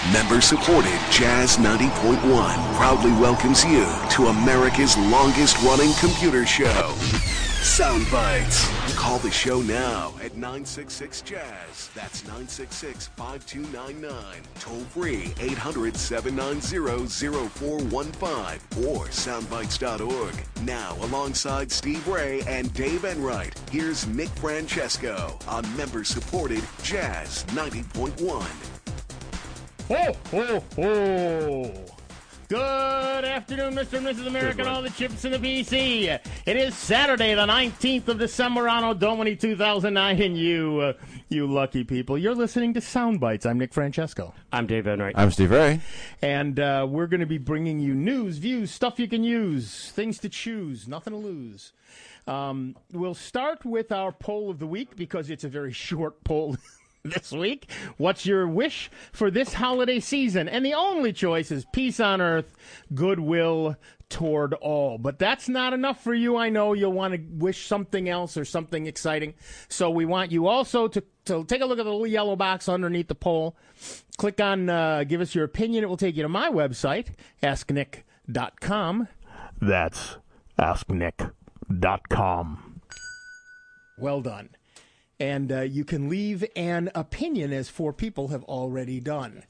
Member-supported Jazz 90.1 proudly welcomes you to America's longest-running computer show, Soundbites. Call the show now at 966-JAZZ. That's 966-5299. Toll free 800-790-0415 or soundbites.org. Now, alongside Steve Ray and Dave Enright, here's Nick Francesco on member-supported Jazz 90.1. Ho, ho, ho. Good afternoon, Mr. and Mrs. America, and all the chips in the PC. It is Saturday, the 19th of December, Anno Domini 2009, and you lucky people, you're listening to Soundbites. I'm Nick Francesco. I'm Dave Enright. I'm Steve Ray. And we're going to be bringing you news, views, stuff you can use, things to choose, nothing to lose. We'll start with our poll of the week because it's a very short poll this week. What's your wish for this holiday season? And the only choice is peace on earth, goodwill toward all. But that's not enough for you. I know you'll want to wish something else or something exciting. So we want you also to take a look at the little yellow box underneath the poll. Click on give us your opinion. It will take you to my website, asknick.com. That's asknick.com. Well done. And you can leave an opinion, as 4 people have already done.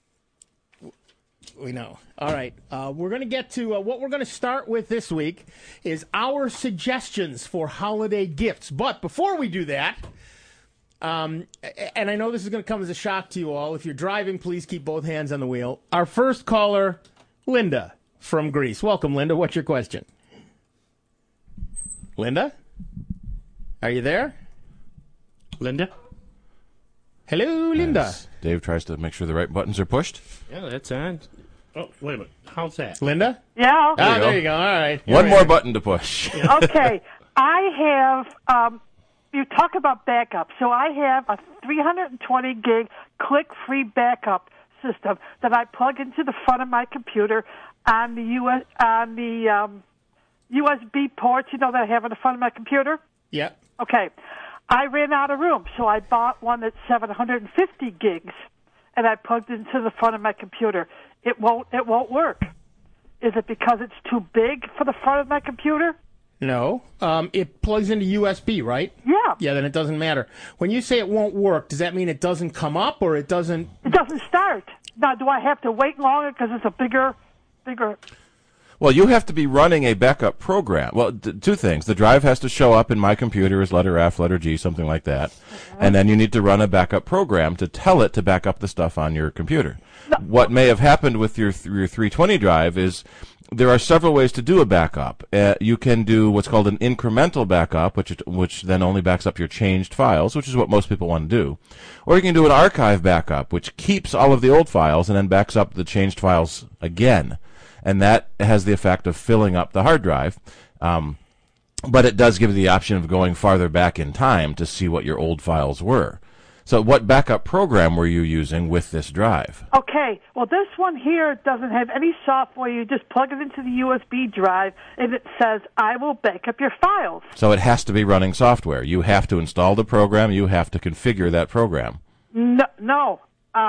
We know. All right. We're going to get to what we're going to start with this week is our suggestions for holiday gifts. But before we do that, and I know this is going to come as a shock to you all. If you're driving, please keep both hands on the wheel. Our first caller, Linda from Greece. Welcome, Linda. What's your question? Linda? Are you there? Linda? Hello, Linda. As Dave tries to make sure the right buttons are pushed. Yeah, that's on. Oh, wait a minute. How's that? Linda? Yeah. There you go. All right. One more button to push. Okay. I have, you talk about backup. So I have a 320 gig click-free backup system that I plug into the front of my computer on the USB ports, that I have on the front of my computer. Yeah. Okay. I ran out of room, so I bought one that's 750 gigs, and I plugged it into the front of my computer. It won't work. Is it because it's too big for the front of my computer? No. It plugs into USB, right? Yeah. Yeah, then it doesn't matter. When you say it won't work, does that mean it doesn't come up or it doesn't? It doesn't start. Now, do I have to wait longer because it's a bigger? Well, you have to be running a backup program. Well, 2 things. The drive has to show up in my computer as letter F, letter G, something like that. And then you need to run a backup program to tell it to back up the stuff on your computer. No. What may have happened with your 320 drive is there are several ways to do a backup. You can do what's called an incremental backup, which then only backs up your changed files, which is what most people want to do. Or you can do an archive backup, which keeps all of the old files and then backs up the changed files again. And that has the effect of filling up the hard drive. But it does give you the option of going farther back in time to see what your old files were. So what backup program were you using with this drive? Okay. Well, this one here doesn't have any software. You just plug it into the USB drive, and it says, I will back up your files. So it has to be running software. You have to install the program. You have to configure that program. No.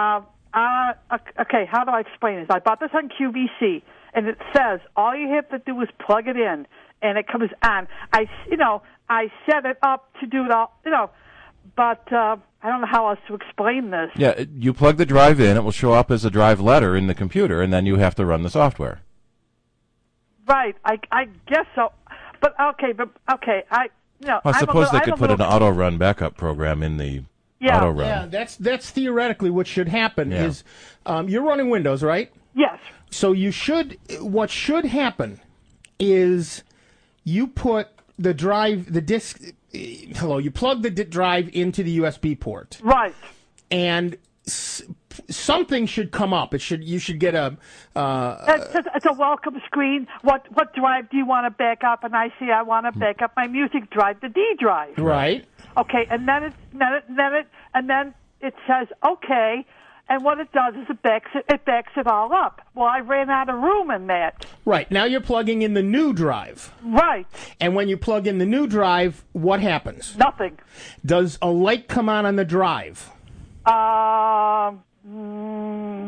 Okay, how do I explain this? I bought this on QVC, and it says all you have to do is plug it in, and it comes on. I set it up to do it all, but I don't know how else to explain this. Yeah, you plug the drive in, it will show up as a drive letter in the computer, and then you have to run the software. Right, I guess so. But okay, I suppose they could put an auto-run backup program in the auto-run. Yeah, that's theoretically what should happen is you're running Windows, right? Yes. So what should happen is you put the drive, you plug the drive into the USB port. Right. And something should come up. You should get a. It's a welcome screen. What drive do you want to back up? And I say I want to back up my music drive, the D drive. Right. Okay, and then it says okay, and what it does is it backs it all up. Well, I ran out of room in that. Right. Now you're plugging in the new drive. Right. And when you plug in the new drive, what happens? Nothing. Does a light come on the drive?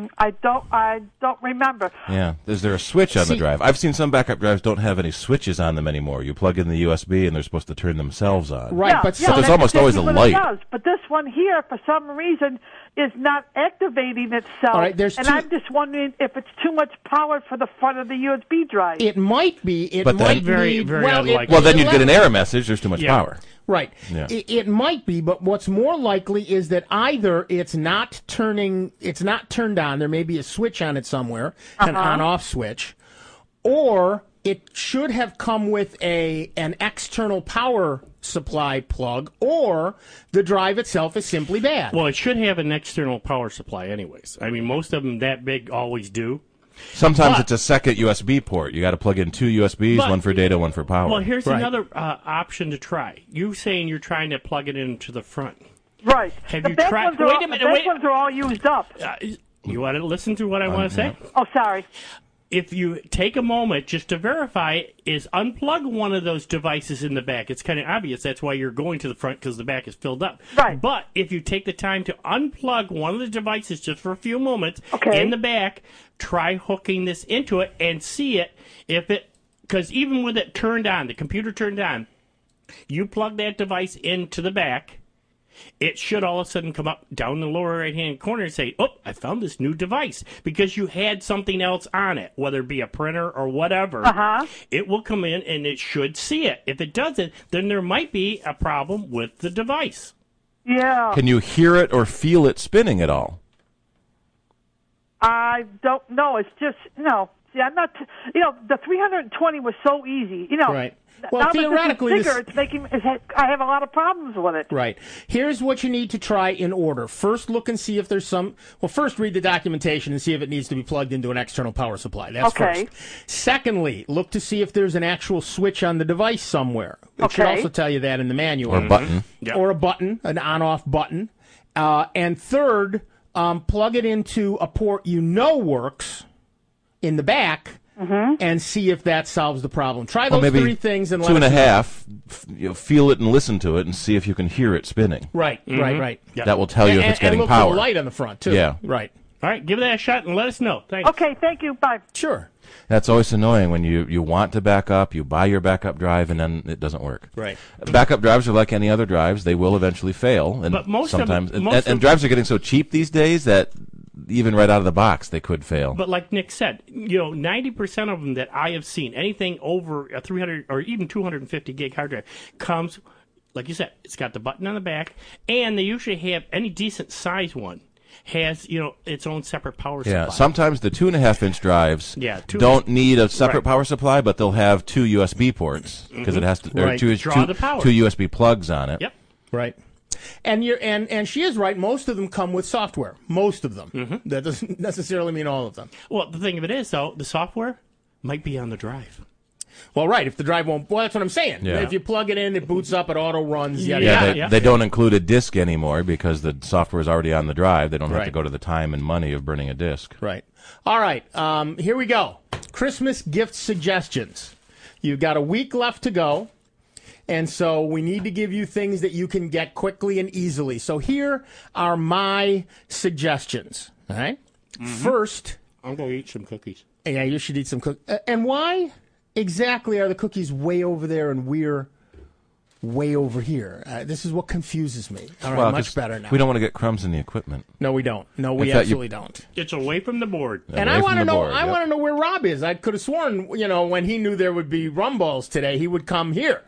I don't remember. Yeah. Is there a switch on the drive? I've seen some backup drives don't have any switches on them anymore. You plug in the USB and they're supposed to turn themselves on. Right, Yeah, but yeah, some, there's that's almost always exactly a what it light. does. But this one here, for some reason, is not activating itself. All right, there's and two- I'm just wondering if it's too much power for the front of the USB drive. it might be. It But then- might Very, need, very well, unlikely. Well, then you'd get an error message. There's too much Yeah. power. Right. Yeah. It might be, but what's more likely is that either it's not turned on. There may be a switch on it somewhere, an on-off switch, or it should have come with an external power supply plug, or the drive itself is simply bad. Well, it should have an external power supply anyways. I mean, most of them that big always do. Sometimes But- it's a second USB port. You got to plug in two USBs, But- one for data, one for power. Well, here's Right. another option to try. You saying you're trying to plug it into the front. Right. Have the you back tried- ones are wait a all, minute, the back wait- ones are all used up. You want to listen to what I want to say? Oh, sorry. If you take a moment just to verify, is unplug one of those devices in the back. It's kind of obvious. That's why you're going to the front, because the back is filled up. Right. But if you take the time to unplug one of the devices just for a few moments Okay. in the back, try hooking this into it and see it. Because even with it turned on, the computer turned on, you plug that device into the back, it should all of a sudden come up down the lower right-hand corner and say, oh, I found this new device. Because you had something else on it, whether it be a printer or whatever. It will come in and it should see it. If it doesn't, then there might be a problem with the device. Yeah. Can you hear it or feel it spinning at all? I don't know. It's just, see, I'm not, the 320 was so easy. Right. Well, now theoretically, that this is bigger, I have a lot of problems with it. Right. Here's what you need to try in order. First, look and see if there's first read the documentation and see if it needs to be plugged into an external power supply. That's Okay. first. Secondly, look to see if there's an actual switch on the device somewhere. It should Okay. also tell you that in the manual. Or a button? Yeah. Or a button, an on-off button. And third, plug it into a port works in the back, and see if that solves the problem. Try Well, those maybe three things and let two and a us know. half. Feel it and listen to it and see if you can hear it spinning. Right, right. Yeah. That will tell you if it's getting and look power. for the light on the front, too. Yeah. Right. All right, give that a shot and let us know. Thanks. Okay, thank you. Bye. Sure. That's always annoying when you want to back up, you buy your backup drive, and then it doesn't work. Right. Backup drives are like any other drives; they will eventually fail. And But most of sometimes, them- and drives are getting so cheap these days that even right out of the box they could fail. But like Nick said, 90% of them that I have seen, anything over a 300 or even 250 gig hard drive comes, like you said, it's got the button on the back, and they usually have any decent size one has its own separate power supply. Yeah, sometimes the 2.5-inch drives Yeah, don't need a separate Right. power supply, but they'll have two USB ports because it has to or Right. two Draw the power. two USB plugs on it. Yep. Right. And and she is right. Most of them come with software. Most of them. That doesn't necessarily mean all of them. Well, the thing of it is, though, the software might be on the drive. Well, right. If the drive won't, well, that's what I'm saying. Yeah. If you plug it in, it boots up, it auto runs. Yada, Yeah, yada. They don't include a disk anymore because the software is already on the drive. They don't have to Right. go to the time and money of burning a disk. Right. All right. Here we go. Christmas gift suggestions. You've got a week left to go. And so we need to give you things that you can get quickly and easily. So here are my suggestions. All right. First, I'm going to eat some cookies. yeah, you should eat some cookies. And why exactly are the cookies way over there and we're way over here? This is what confuses me. All right, Well, much 'cause better now. We don't want to get crumbs in the equipment. No, we don't. No, we I thought you- absolutely don't. It's away from the board. And Away I from want to the know. board, I yep. want to know where Rob is. I could have sworn, when he knew there would be rum balls today, he would come here.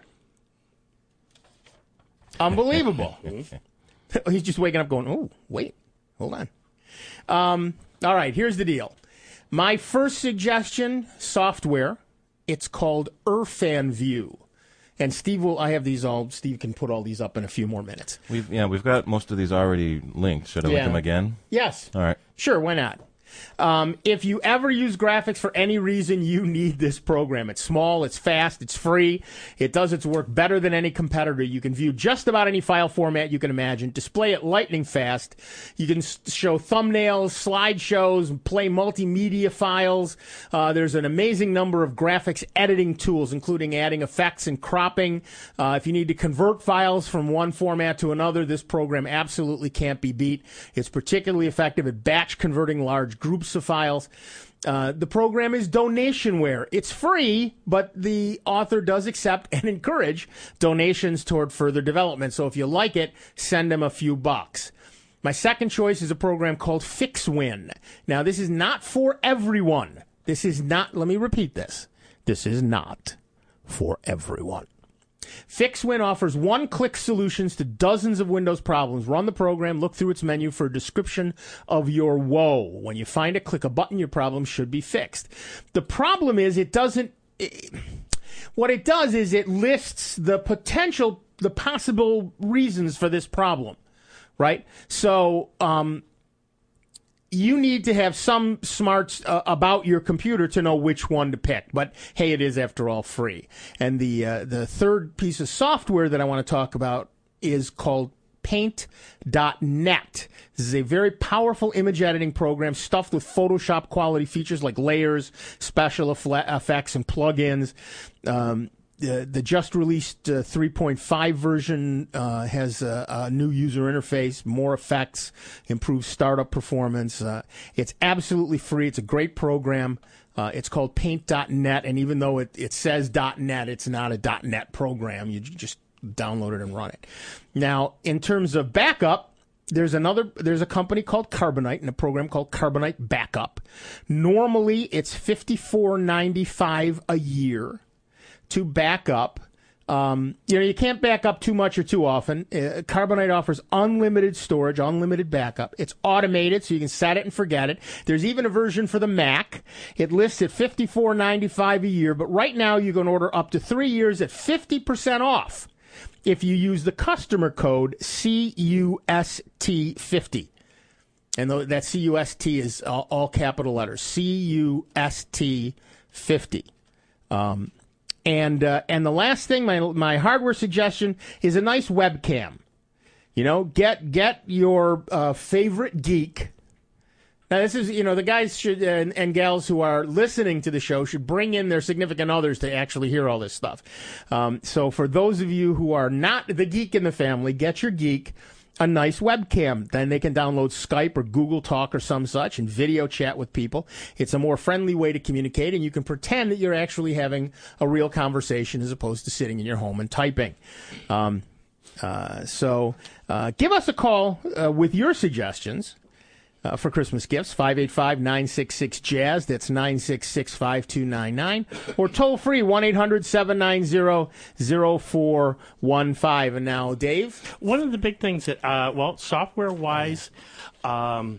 Unbelievable. He's just waking up, going, "Oh, wait, hold on." All right, here's the deal. My first suggestion: software. It's called Irfan View. And Steve I have these all. Steve can put all these up in a few more minutes. We've got most of these already linked. Should I link Yeah. them again? Yes. All right. Sure, why not? If you ever use graphics for any reason, you need this program. It's small, it's fast, it's free. It does its work better than any competitor. You can view just about any file format you can imagine, display it lightning fast. You can show thumbnails, slideshows, play multimedia files. There's an amazing number of graphics editing tools, including adding effects and cropping. If you need to convert files from one format to another, this program absolutely can't be beat. It's particularly effective at batch converting large groups of files. The program is donationware. It's free, but the author does accept and encourage donations toward further development. So if you like it, send him a few bucks. My second choice is a program called FixWin. Now, this is not for everyone. This is not, let me repeat this. This is not for everyone. FixWin offers one-click solutions to dozens of Windows problems. Run the program, look through its menu for a description of your woe. When you find it, click a button, your problem should be fixed. The problem is what it does is it lists the possible reasons for this problem, right? So, you need to have some smarts about your computer to know which one to pick. But, hey, it is, after all, free. And the third piece of software that I want to talk about is called Paint.net. This is a very powerful image editing program stuffed with Photoshop quality features like layers, special effects, and plugins. The just released 3.5 version has a new user interface, more effects, improved startup performance. It's absolutely free. It's a great program. It's called Paint.net, and even though it says .net, it's not a .net program. You just download it and run it. Now, in terms of backup, there's a company called Carbonite and a program called Carbonite Backup. Normally, it's $54.95 a year to back up. You can't back up too much or too often. Carbonite offers unlimited storage, unlimited backup. It's automated, so you can set it and forget it. There's even a version for the Mac. It lists at $54.95 a year, but right now you can order up to 3 years at 50% off if you use the customer code CUST50. And that CUST is all capital letters. CUST50. And the last thing, my hardware suggestion is a nice webcam. Get your favorite geek. Now, this is, the guys should and gals who are listening to the show should bring in their significant others to actually hear all this stuff. So for those of you who are not the geek in the family, get your geek a nice webcam. Then they can download Skype or Google Talk or some such and video chat with people. It's a more friendly way to communicate, and you can pretend that you're actually having a real conversation as opposed to sitting in your home and typing. So give us a call with your suggestions for Christmas gifts, 585-966-JAZZ. That's 966-5299. Or toll free, 1-800-790-0415. And now, Dave? One of the big things that, software-wise, like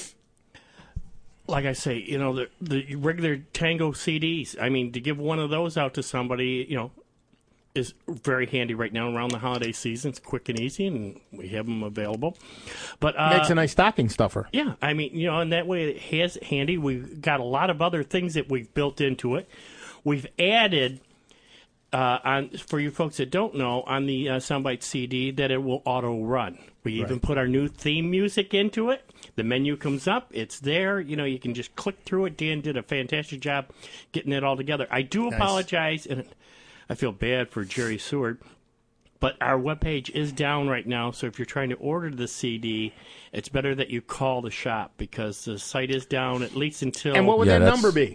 I say, the regular Tango CDs, I mean, to give one of those out to somebody, is very handy right now around the holiday season. It's quick and easy, and we have them available. But makes a nice stocking stuffer. Yeah, I mean, and that way it has handy. We've got a lot of other things that we've built into it. We've added, for you folks that don't know, on the Soundbite CD that it will auto-run. We even put our new theme music into it. The menu comes up. It's there. You can just click through it. Dan did a fantastic job getting it all together. I do apologize, and I feel bad for Jerry Seward, but our webpage is down right now, so if you're trying to order the CD, it's better that you call the shop because the site is down at least until... And what would that number be?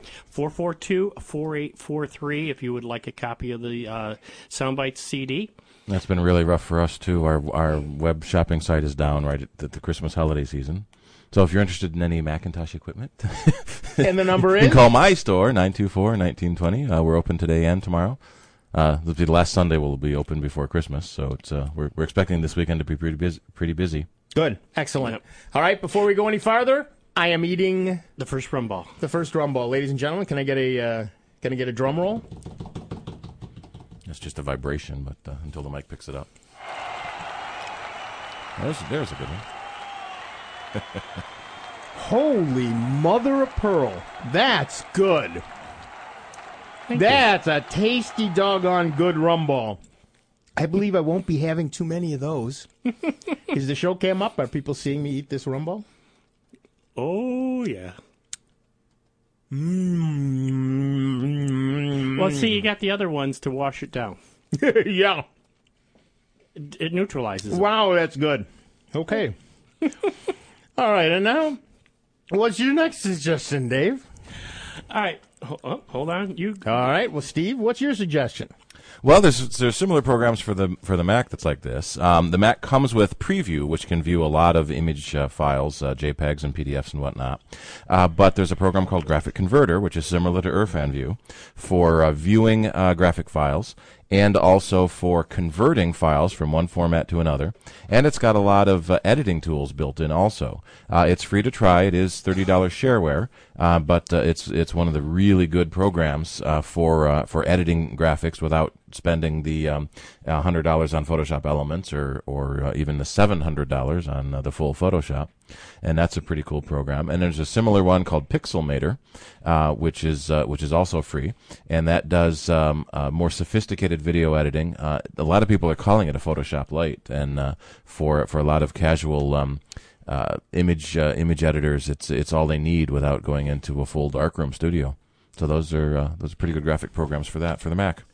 442-4843 if you would like a copy of the Soundbites CD. That's been really rough for us, too. Our web shopping site is down right at the Christmas holiday season. So if you're interested in any Macintosh equipment... And the number is? You can call my store, 924-1920. We're open today and tomorrow. The last Sunday will be open before Christmas, so it's we're expecting this weekend to be pretty busy. Good, excellent. Yep. All right, before we go any farther, I am eating the first rum ball. Ladies and gentlemen, can I get a drum roll? It's just a vibration, but until the mic picks it up. There's a good one. Holy mother of pearl, that's good. That's a tasty, doggone good rum ball. I believe I won't be having too many of those. Is the show cam up? Are people seeing me eat this rum ball? Oh, yeah. Well, see, you got the other ones to wash it down. Yeah. It neutralizes it. Wow, that's good. Okay. All right, and now What's your next suggestion, Dave? All right. Hold on. All right. Well, Steve, what's your suggestion? Well, there's similar programs for the Mac that's like this. The Mac comes with Preview, which can view a lot of image files, JPEGs and PDFs and whatnot. But there's a program called Graphic Converter, which is similar to Irfan View, for viewing graphic files and also for converting files from one format to another. And it's got a lot of editing tools built in also. It's free to try. It is $30 shareware, but it's one of the really good programs for editing graphics without spending the $100 on Photoshop Elements or even the $700 on the full Photoshop. And that's a pretty cool program. And there's a similar one called Pixelmator, which is also free, and that does more sophisticated video editing. A lot of people are calling it a Photoshop Lite, and for a lot of casual image editors, it's all they need without going into a full darkroom studio. So those are pretty good graphic programs for the Mac.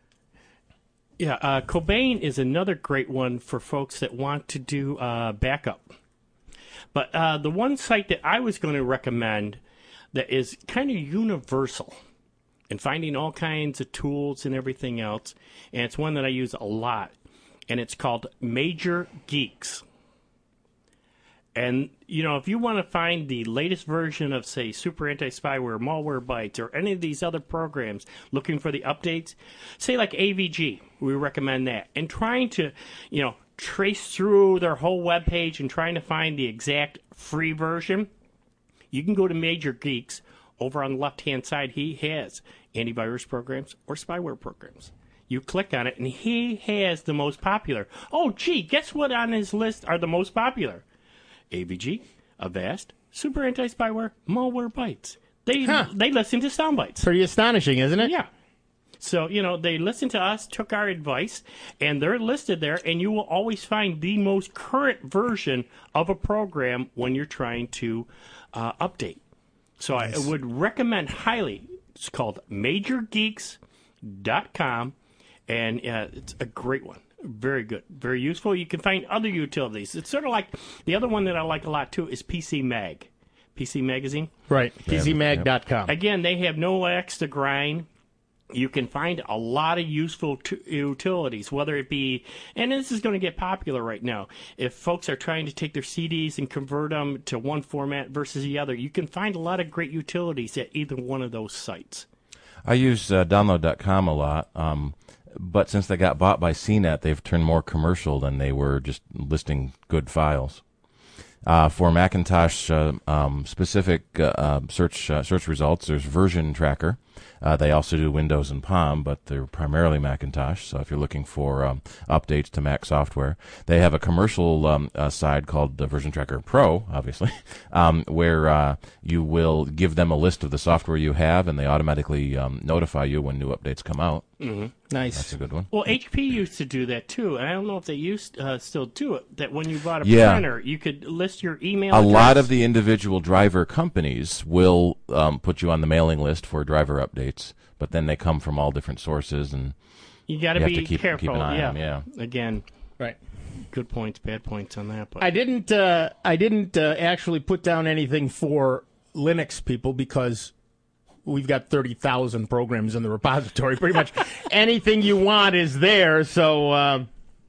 Yeah, Cobain is another great one for folks that want to do backup. But the one site that I was going to recommend that is kind of universal in finding all kinds of tools and everything else, and it's one that I use a lot, and it's called Major Geeks. And, if you want to find the latest version of, say, Super Anti-Spyware, Malwarebytes, or any of these other programs, looking for the updates, say like AVG, we recommend that. And trying to, trace through their whole web page and trying to find the exact free version, you can go to Major Geeks. Over on the left-hand side, he has antivirus programs or spyware programs. You click on it, and he has the most popular. Oh, gee, guess what on his list are the most popular? AVG, Avast, Super Anti-Spyware, Malwarebytes. They listen to sound bites. Pretty astonishing, isn't it? Yeah. So, they listened to us, took our advice, and they're listed there, and you will always find the most current version of a program when you're trying to update. So nice. I would recommend highly. It's called MajorGeeks.com, and it's a great one. Very good. Very useful. You can find other utilities. It's sort of like the other one that I like a lot, too, is PC Mag. PC Magazine. Right. PCMag.com. Again, they have no extra grind. You can find a lot of useful utilities, whether it be, and this is going to get popular right now, if folks are trying to take their CDs and convert them to one format versus the other, you can find a lot of great utilities at either one of those sites. I use download.com a lot, but since they got bought by CNET, they've turned more commercial than they were just listing good files. For Macintosh specific search results, there's Version Tracker. They also do Windows and Palm, but they're primarily Macintosh. So if you're looking for updates to Mac software, they have a commercial side called Version Tracker Pro, obviously, where you will give them a list of the software you have, and they automatically notify you when new updates come out. Mm-hmm. Nice. That's a good one. Well, HP used to do that, too. And I don't know if they still do it, that when you bought a printer, you could list your email address. A lot of the individual driver companies will put you on the mailing list for driver updates, but then they come from all different sources, and you got to be careful. Keep an eye on them, yeah. Again, right. Good points, bad points on that. But I didn't actually put down anything for Linux people because we've got 30,000 programs in the repository. Pretty much anything you want is there. So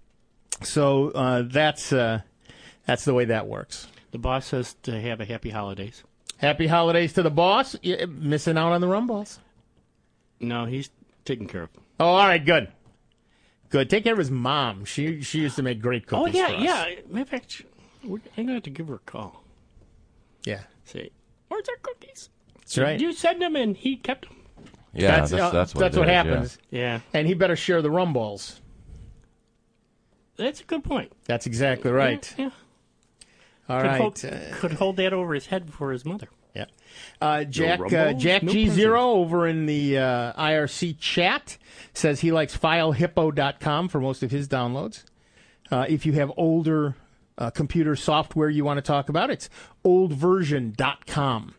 that's the way that works. The boss says to have a happy holidays. Happy holidays to the boss. You're missing out on the rum, boss. No, he's taken care of. Oh, all right, good. Good. Take care of his mom. She used to make great cookies for us. Yeah. Matter of fact, I'm going to have to give her a call. Yeah. Say, where's our cookies? That's right. You send them, and he kept them. Yeah, that's what happens. Yeah. And he better share the rum balls. That's a good point. That's exactly right. Yeah. All right. Could hold that over his head for his mother. Yeah. Jack G0 over in the IRC chat says he likes FileHippo.com for most of his downloads. If you have older computer software you want to talk about, it's oldversion.com.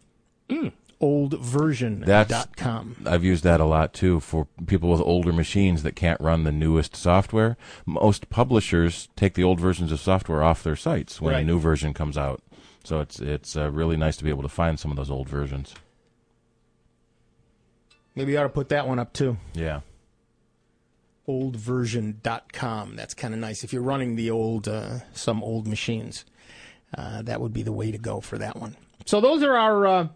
Oldversion.com. I've used that a lot, too, for people with older machines that can't run the newest software. Most publishers take the old versions of software off their sites when a new version comes out. So it's really nice to be able to find some of those old versions. Maybe you ought to put that one up, too. Yeah. Oldversion.com. That's kind of nice. If you're running the some old machines, that would be the way to go for that one. So those are our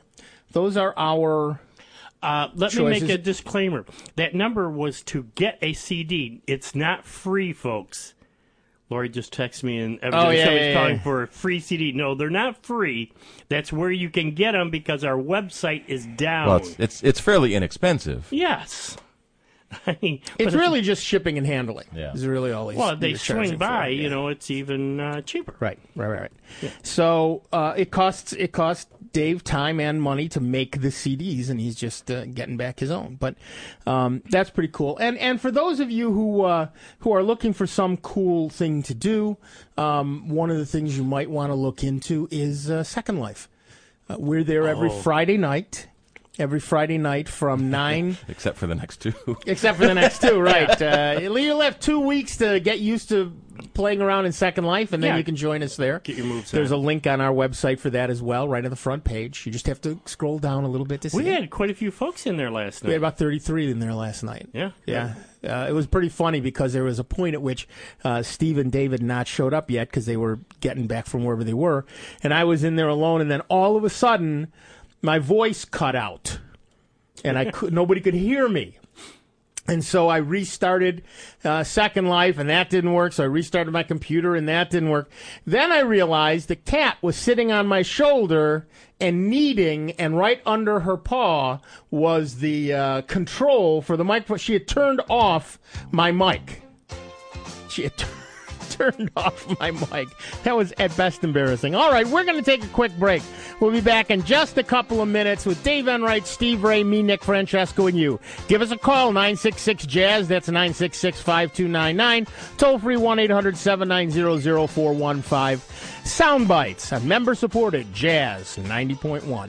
Let choices. me make a disclaimer. That number was to get a CD. It's not free, folks. Lori just texted me and somebody's calling for a free CD. No, they're not free. That's where you can get them because our website is down. Well, it's fairly inexpensive. Yes. I mean, it's really just shipping and handling. Yeah. Is really all he's well, they he's charging swing by, for. Yeah. it's even cheaper. Right. Yeah. So it costs Dave time and money to make the CDs, and he's just getting back his own. But that's pretty cool. And for those of you who are looking for some cool thing to do, one of the things you might want to look into is Second Life. We're there every Friday night. Every Friday night from 9... Except for the next two. Except for the next two, right. You'll have 2 weeks to get used to playing around in Second Life, and then you can join us there. Get your moves There's on. a link on our website for that as well, right on the front page. You just have to scroll down a little bit to see We it. had quite a few folks in there last night. We had about 33 in there last night. Yeah. It was pretty funny because there was a point at which Steve and David not showed up yet because they were getting back from wherever they were, and I was in there alone, and then all of a sudden, my voice cut out. And nobody could hear me. And so I restarted Second Life, and that didn't work. So I restarted my computer, and that didn't work. Then I realized the cat was sitting on my shoulder and kneading, and right under her paw was the control for the microphone. She had turned off my mic. She had turned off my mic. That was at best embarrassing. All right, we're going to take a quick break. We'll be back in just a couple of minutes with Dave Enright, Steve Ray, me, Nick Francesco, and you. Give us a call, 966-JAZZ. That's 966-5299. Toll free, 1-800-790-0415. Sound bites on member-supported Jazz 90.1.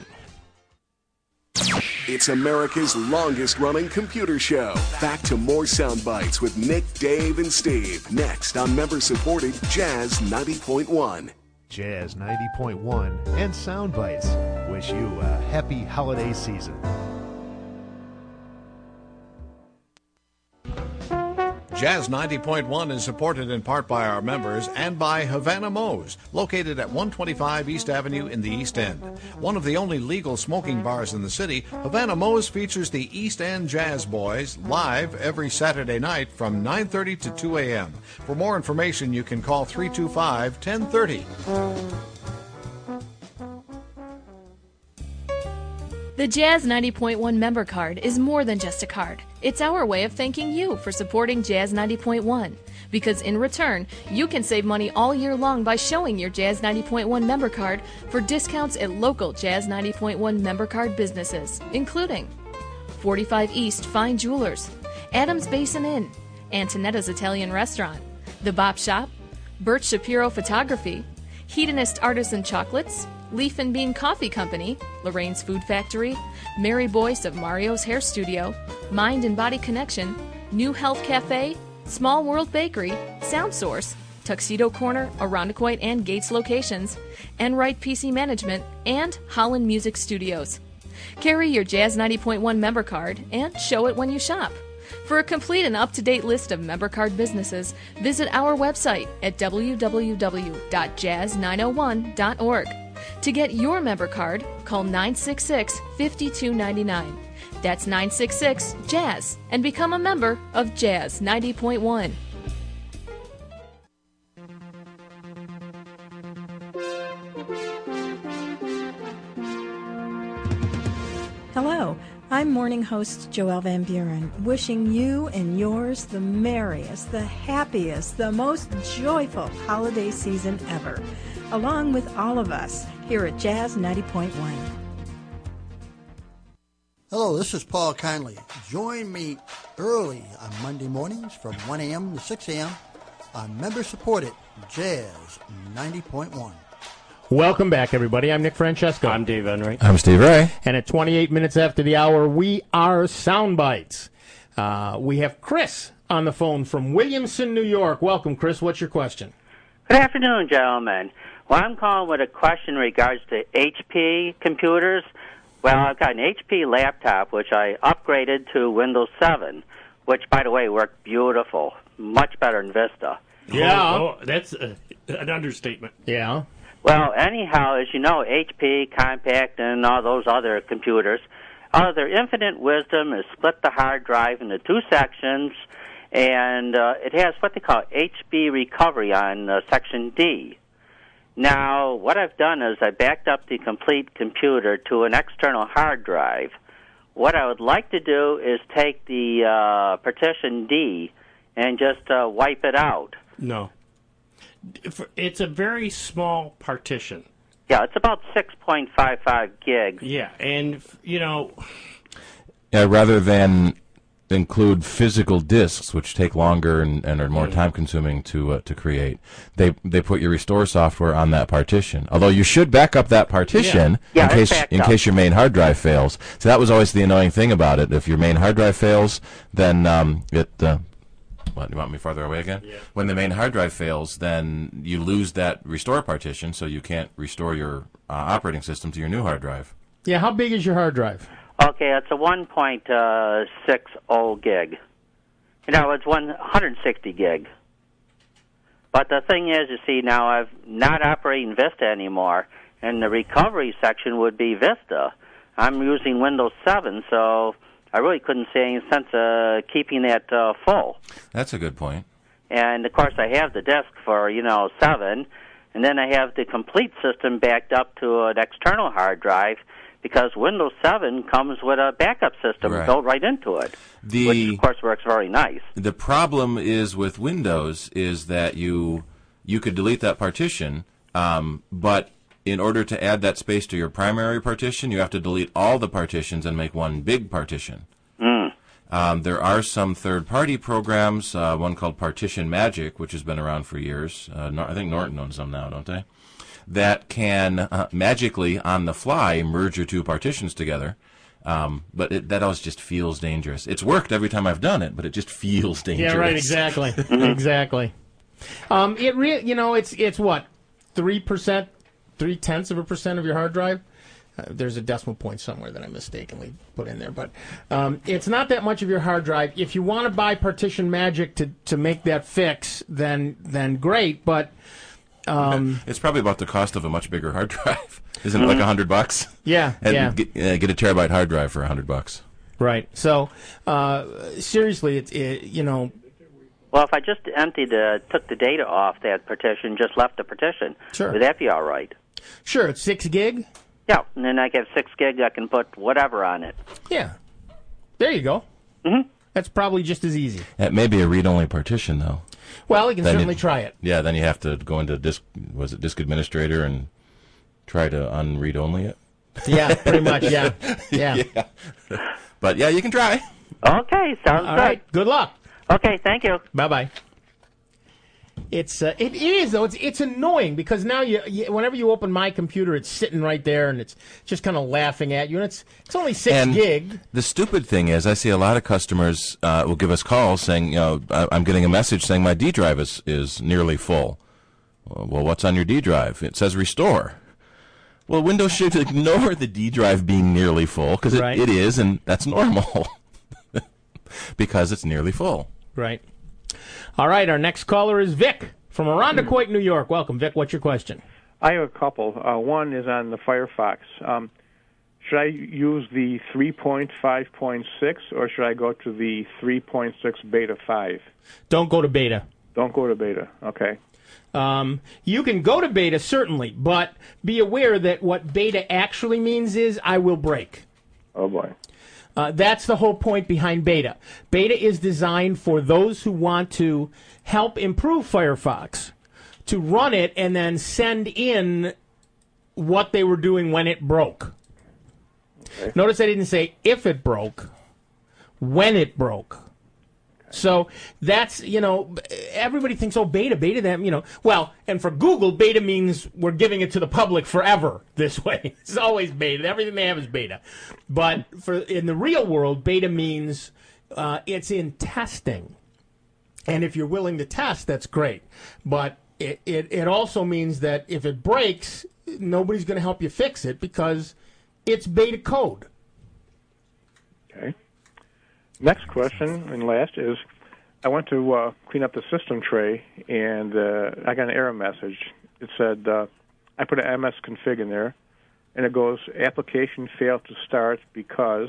It's America's longest-running computer show. Back to more sound bites with Nick, Dave, and Steve. Next on member-supported Jazz 90.1. Jazz 90.1 and Sound Bites wish you a happy holiday season. Jazz 90.1 is supported in part by our members and by Havana Moe's, located at 125 East Avenue in the East End. One of the only legal smoking bars in the city, Havana Moe's features the East End Jazz Boys live every Saturday night from 9:30 to 2 a.m. For more information, you can call 325-1030. The Jazz 90.1 member card is more than just a card. It's our way of thanking you for supporting Jazz 90.1. Because in return, you can save money all year long by showing your Jazz 90.1 member card for discounts at local Jazz 90.1 member card businesses, including 45 East Fine Jewelers, Adams Basin Inn, Antonetta's Italian Restaurant, The Bop Shop, Bert Shapiro Photography, Hedonist Artisan Chocolates, Leaf and Bean Coffee Company, Lorraine's Food Factory, Mary Boyce of Mario's Hair Studio, Mind and Body Connection, New Health Cafe, Small World Bakery, Sound Source, Tuxedo Corner, Irondequoit and Gates locations, Enright PC Management, and Holland Music Studios. Carry your Jazz 90.1 member card and show it when you shop. For a complete and up-to-date list of member card businesses, visit our website at www.jazz901.org. To get your member card, call 966-5299. That's 966-JAZZ and become a member of Jazz 90.1. Hello, I'm morning host Joelle Van Buren, wishing you and yours the merriest, the happiest, the most joyful holiday season ever, along with all of us here at Jazz 90.1. Hello, this is Paul Conley. Join me early on Monday mornings from 1 a.m. to 6 a.m. on member-supported Jazz 90.1. Welcome back, everybody. I'm Nick Francesco. I'm Dave Enright. I'm Steve Ray. And at 28 minutes after the hour, we are Sound Bites. We have Chris on the phone from Williamson, New York. Welcome, Chris. What's your question? Good afternoon, gentlemen. Well, I'm calling with a question in regards to HP computers. Well, I've got an HP laptop, which I upgraded to Windows 7, which, by the way, worked beautiful, much better than Vista. Yeah. That's an understatement. Yeah. Well, anyhow, as you know, HP, Compaq, and all those other computers, out of their infinite wisdom, has split the hard drive into two sections, and it has what they call HB recovery on Section D. Now, what I've done is I backed up the complete computer to an external hard drive. What I would like to do is take the partition D and just wipe it out. No. It's a very small partition. Yeah, it's about 6.55 gigs. Yeah, and, Yeah, rather than include physical disks, which take longer and are more time-consuming to create, they put your restore software on that partition. Although you should back up that partition in case your main hard drive fails. So that was always the annoying thing about it. If your main hard drive fails, then what, you want me farther away again? Yeah. When the main hard drive fails, then you lose that restore partition, so you can't restore your operating system to your new hard drive. Yeah, how big is your hard drive? Okay, it's a 1.60 gig. It's 160 gig. But the thing is, you see, now I'm not operating Vista anymore, and the recovery section would be Vista. I'm using Windows 7, so I really couldn't see any sense of keeping that full. That's a good point. And, of course, I have the disk for, 7, and then I have the complete system backed up to an external hard drive, because Windows 7 comes with a backup system built right into it, which, of course, works very nice. The problem is with Windows is that you could delete that partition, but in order to add that space to your primary partition, you have to delete all the partitions and make one big partition. There are some third-party programs, one called Partition Magic, which has been around for years. I think Norton owns them now, don't they? That can magically, on the fly, merge your two partitions together. But that always just feels dangerous. It's worked every time I've done it, but it just feels dangerous. Yeah, right, exactly. Exactly. It's what, 3%, 0.3% of your hard drive? There's a decimal point somewhere that I mistakenly put in there, but it's not that much of your hard drive. If you want to buy Partition Magic to make that fix, then great, but it's probably about the cost of a much bigger hard drive. Isn't it like $100? Yeah, and get a terabyte hard drive for $100. Right. So seriously, Well, if I just took the data off that partition, just left the partition, would that be all right? Sure. It's 6 gig. Yeah, and then I get 6 gig. I can put whatever on it. Yeah. There you go. Mm-hmm. That's probably just as easy. That may be a read-only partition, though. Well, you can certainly try it. Yeah, then you have to go into Disk Administrator and try to unread-only it? Yeah, pretty much, yeah. But, yeah, you can try. Okay, sounds All right, good luck. Okay, thank you. Bye-bye. It is, though. It's annoying because now whenever you open my computer, it's sitting right there, and it's just kind of laughing at you, and it's only 6 gig. The stupid thing is I see a lot of customers will give us calls saying, I'm getting a message saying my D drive is nearly full. Well, what's on your D drive? It says restore. Well, Windows should ignore the D drive being nearly full because it is, and that's normal because it's nearly full. Right. All right, our next caller is Vic from Irondequoit, New York. Welcome, Vic. What's your question? I have a couple. One is on the Firefox. Should I use the 3.5.6 or should I go to the 3.6 Beta 5? Don't go to Beta. Don't go to Beta. Okay. You can go to Beta, certainly, but be aware that what Beta actually means is I will break. Oh, boy. That's the whole point behind Beta. Beta is designed for those who want to help improve Firefox, to run it and then send in what they were doing when it broke. Okay. Notice I didn't say if it broke, when it broke. So that's, everybody thinks, Beta, that, well, and for Google, Beta means we're giving it to the public forever this way. It's always Beta. Everything they have is Beta. But in the real world, Beta means it's in testing. And if you're willing to test, that's great. But it also means that if it breaks, nobody's going to help you fix it because it's beta code. Okay. Next question and last is, I went to clean up the system tray, and I got an error message. It said, I put an MS config in there, and it goes, application failed to start because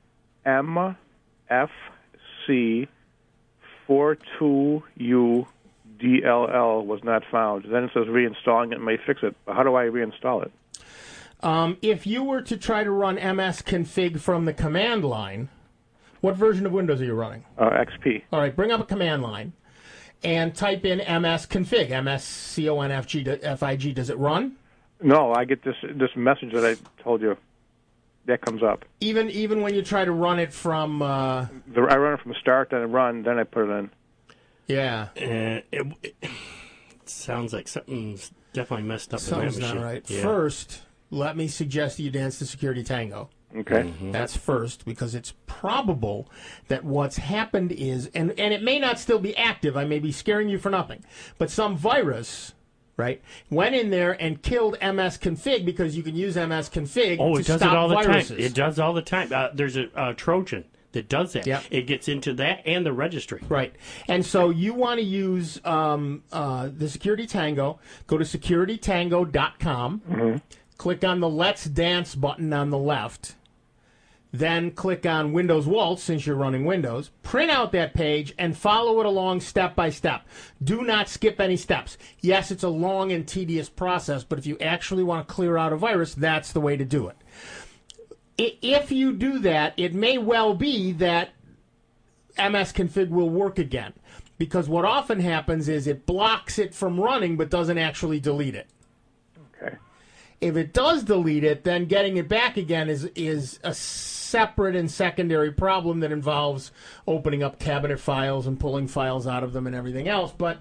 MFC42U DLL was not found. Then it says reinstalling it may fix it. How do I reinstall it? If you were to try to run MS config from the command line, what version of Windows are you running? XP. All right, bring up a command line and type in MS config, MSCONFIG. Does it run? No, I get this message that I told you. That comes up. Even when you try to run it from... I run it from start, then I run, then I put it in. Yeah. It sounds like something's definitely messed up. Something's not right. Yeah. First, let me suggest you dance the Security Tango. Okay. Mm-hmm. That's first, because it's probable that what's happened is, and it may not still be active, I may be scaring you for nothing, but some virus, right, went in there and killed MS-config because you can use MS-config to it does stop it all viruses. The time. It does all the time. There's a Trojan that does that. Yep. It gets into that and the registry. Right. And so you want to use the Security Tango. Go to securitytango.com. Mm-hmm. Click on the Let's Dance button on the left. Then click on Windows Waltz, since you're running Windows. Print out that page and follow it along step by step. Do not skip any steps. Yes, it's a long and tedious process, but if you actually want to clear out a virus, that's the way to do it. If you do that, it may well be that MS-config will work again, because what often happens is it blocks it from running but doesn't actually delete it. Okay. If it does delete it, then getting it back again is a separate and secondary problem that involves opening up cabinet files and pulling files out of them and everything else. But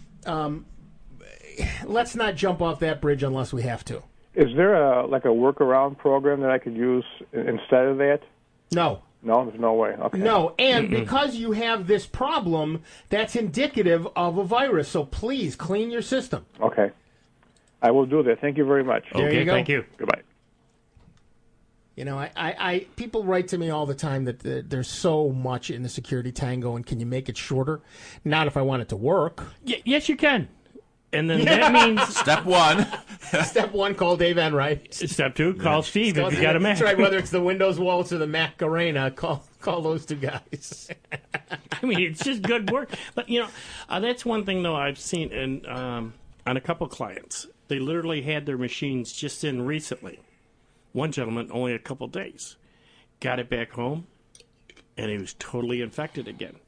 let's not jump off that bridge unless we have to. Is there a workaround program that I could use instead of that? No. No, there's no way. Okay. No, and because you have this problem, that's indicative of a virus. So please clean your system. Okay. I will do that. Thank you very much. There you go. Thank you. Goodbye. You know, I people write to me all the time that there's so much in the Security Tango, and can you make it shorter? Not if I want it to work. Yes, you can. And then that means... Step one. Step one, call Dave Enright. Step two, call Steve if you got a Mac. That's right, whether it's the Windows Waltz or the Mac Arena, call those two guys. I mean, it's just good work. But, you know, that's one thing, though, I've seen on a couple clients. They literally had their machines just in recently. One gentleman, only a couple days, got it back home, and he was totally infected again.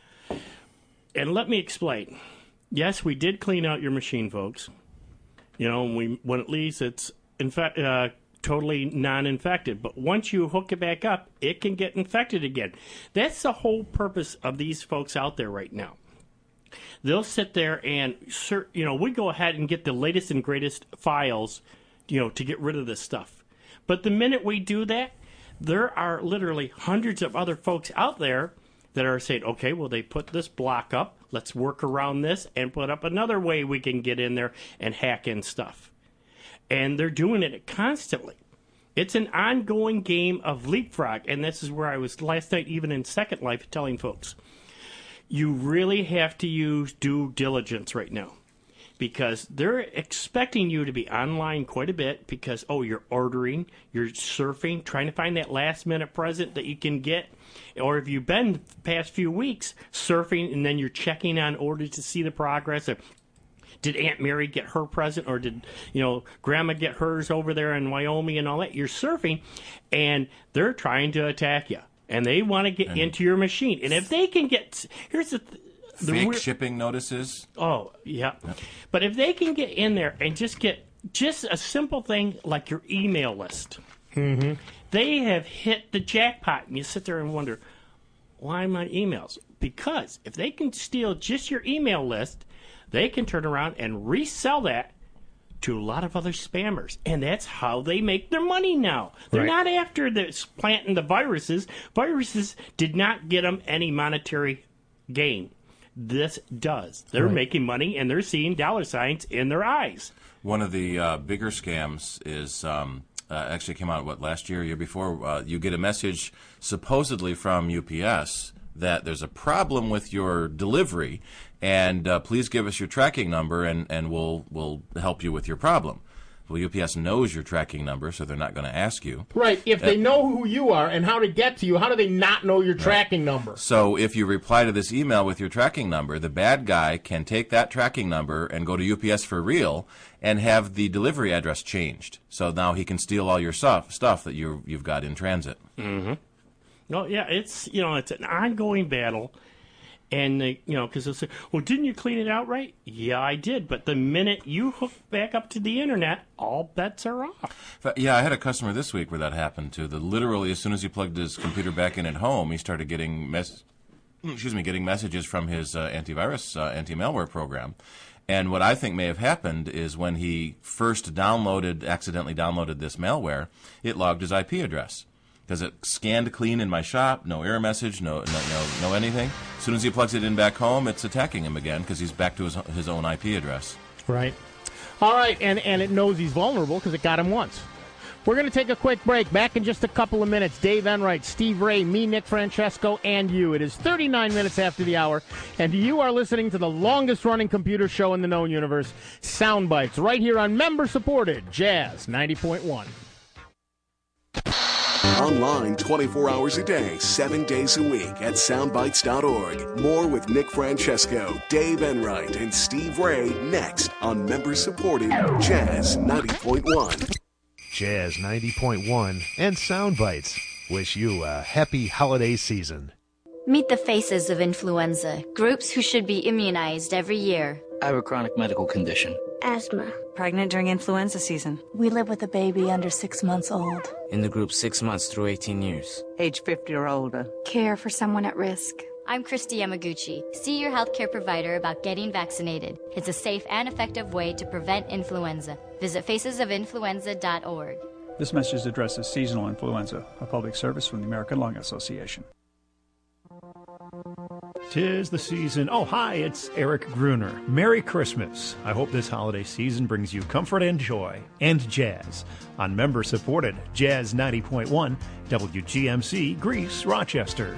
And let me explain. Yes, we did clean out your machine, folks. You know, when it leaves, it's totally non-infected. But once you hook it back up, it can get infected again. That's the whole purpose of these folks out there right now. They'll sit there and, we go ahead and get the latest and greatest files, to get rid of this stuff. But the minute we do that, there are literally hundreds of other folks out there that are saying, okay, well, they put this block up. Let's work around this and put up another way we can get in there and hack in stuff. And they're doing it constantly. It's an ongoing game of leapfrog. And this is where I was last night, even in Second Life, telling folks, you really have to use due diligence right now. Because they're expecting you to be online quite a bit because, you're ordering, you're surfing, trying to find that last-minute present that you can get. Or if you've been the past few weeks surfing and then you're checking on orders to see the progress. Or did Aunt Mary get her present? Or did, Grandma get hers over there in Wyoming and all that? You're surfing, and they're trying to attack you. And they want to get into your machine. And if they can get... Here's the fake shipping notices. Oh, yeah. But if they can get in there and just get a simple thing like your email list, they have hit the jackpot. And you sit there and wonder, why my emails? Because if they can steal just your email list, they can turn around and resell that to a lot of other spammers. And that's how they make their money now. They're not after planting the viruses. Viruses did not get them any monetary gain. this does. They're making money, and they're seeing dollar signs in their eyes. One of the bigger scams is actually came out, last year before? You get a message supposedly from UPS that there's a problem with your delivery, and please give us your tracking number, and we'll help you with your problem. Well, UPS knows your tracking number, so they're not going to ask you. Right. If they know who you are and how to get to you, how do they not know your tracking number? So if you reply to this email with your tracking number, the bad guy can take that tracking number and go to UPS for real and have the delivery address changed. So now he can steal all your stuff that you've got in transit. Mm-hmm. Well, yeah, it's an ongoing battle. And, because they'll say, well, didn't you clean it out right? Yeah, I did. But the minute you hook back up to the Internet, all bets are off. Yeah, I had a customer this week where that happened to. Literally, as soon as he plugged his computer back in at home, he started getting messages from his antivirus, anti-malware program. And what I think may have happened is when he first accidentally downloaded this malware, it logged his IP address. Because it scanned clean in my shop, no error message, no anything. As soon as he plugs it in back home, it's attacking him again because he's back to his own IP address. Right. All right, and it knows he's vulnerable because it got him once. We're going to take a quick break. Back in just a couple of minutes. Dave Enright, Steve Ray, me, Nick Francesco, and you. It is 39 minutes after the hour, and you are listening to the longest-running computer show in the known universe, Soundbites, right here on member-supported Jazz 90.1. Online 24 hours a day, 7 days a week at soundbites.org. More with Nick Francesco, Dave Enright, and Steve Ray next on member-supported Jazz 90.1. Jazz 90.1 and Soundbites wish you a happy holiday season. Meet the faces of influenza, groups who should be immunized every year. I have a chronic medical condition. Asthma. Pregnant during influenza season. We live with a baby under 6 months old. In the group 6 months through 18 years. Age 50 or older. Care for someone at risk. I'm Christy Yamaguchi. See your healthcare provider about getting vaccinated. It's a safe and effective way to prevent influenza. Visit facesofinfluenza.org. This message addresses seasonal influenza, a public service from the American Lung Association. 'Tis the season. Oh, hi, it's Eric Gruner. Merry Christmas. I hope this holiday season brings you comfort and joy and jazz on member-supported Jazz 90.1 WGMC Greece, Rochester.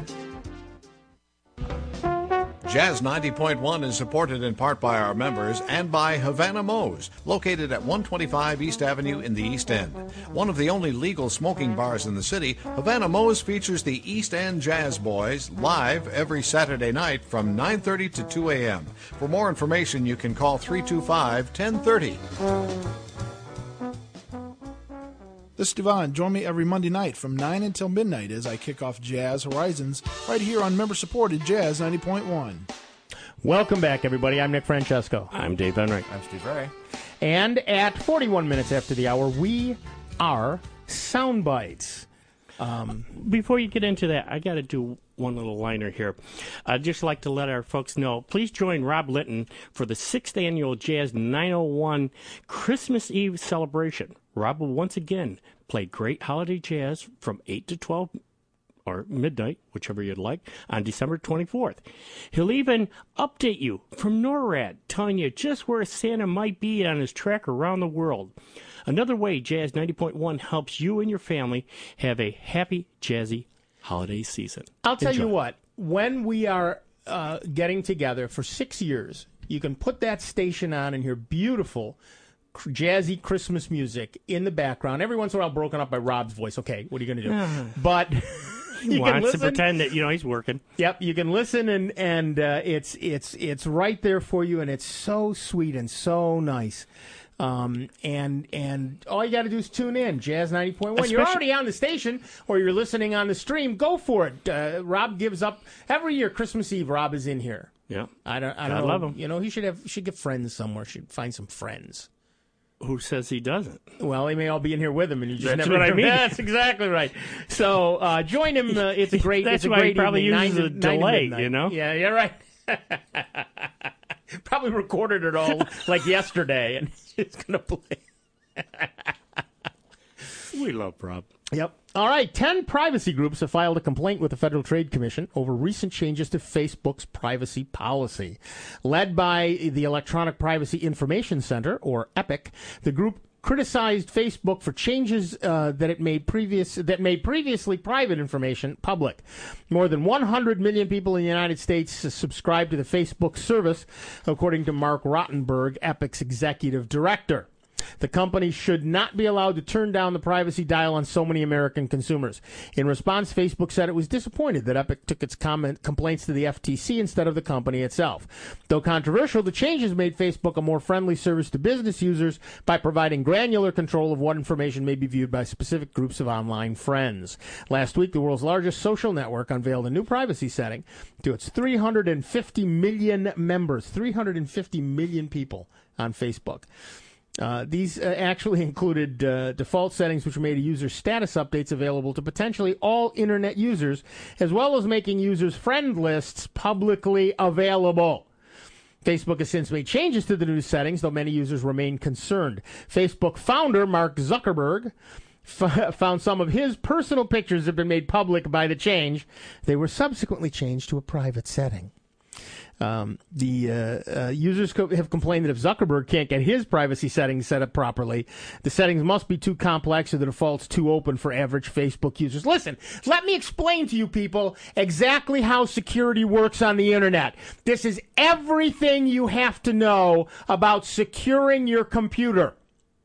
Jazz 90.1 is supported in part by our members and by Havana Moe's, located at 125 East Avenue in the East End. One of the only legal smoking bars in the city, Havana Moe's features the East End Jazz Boys live every Saturday night from 9:30 to 2 a.m. For more information, you can call 325-1030. This is Devon. Join me every Monday night from 9 until midnight as I kick off Jazz Horizons right here on member-supported Jazz 90.1. Welcome back, everybody. I'm Nick Francesco. I'm Dave Enright. I'm Steve Ray. And at 41 minutes after the hour, we are Soundbites. Before you get into that, I got to do one little liner here. I'd just like to let our folks know, please join Rob Litton for the 6th annual Jazz 901 Christmas Eve celebration. Rob will once again play great holiday jazz from 8 to 12 or midnight, whichever you'd like, on December 24th. He'll even update you from NORAD, telling you just where Santa might be on his trek around the world. Another way Jazz 90.1 helps you and your family have a happy, jazzy holiday season. I'll tell Enjoy. you what, when we are getting together for 6 years, you can put that station on and hear beautiful jazzy Christmas music in the background. Every once in a while broken up by Rob's voice. Okay, what are you going to do? But he wants to pretend that he's working. Yep, you can listen and it's right there for you, and it's so sweet and so nice. And all you got to do is tune in, Jazz 90.1. You're already on the station, or you're listening on the stream. Go for it. Rob gives up every year. Christmas Eve, Rob is in here. Yeah, I don't know. love him. He should get friends somewhere. Should find some friends. Who says he doesn't? Well, they may all be in here with him, and you just That's never. what I mean. That's exactly right. So join him. It's a great. That's it's a why great he probably evening, uses a delay. Yeah, you're right. Probably recorded it all like yesterday, and he's going to play. We love Rob. Yep. All right. 10 privacy groups have filed a complaint with the Federal Trade Commission over recent changes to Facebook's privacy policy. Led by the Electronic Privacy Information Center, or EPIC, the group criticized Facebook for changes that made previously private information public. More than 100 million people in the United States subscribe to the Facebook service, according to Mark Rottenberg, EPIC's executive director. The company should not be allowed to turn down the privacy dial on so many American consumers. In response, Facebook said it was disappointed that Epic took its complaints to the FTC instead of the company itself. Though controversial, the changes made Facebook a more friendly service to business users by providing granular control of what information may be viewed by specific groups of online friends. Last week, the world's largest social network unveiled a new privacy setting to its 350 million members, 350 million people on Facebook. These actually included default settings which made user status updates available to potentially all Internet users, as well as making users' friend lists publicly available. Facebook has since made changes to the new settings, though many users remain concerned. Facebook founder Mark Zuckerberg found some of his personal pictures have been made public by the change. They were subsequently changed to a private setting. Users have complained that if Zuckerberg can't get his privacy settings set up properly, the settings must be too complex or the defaults too open for average Facebook users. Listen, let me explain to you people exactly how security works on the Internet. This is everything you have to know about securing your computer.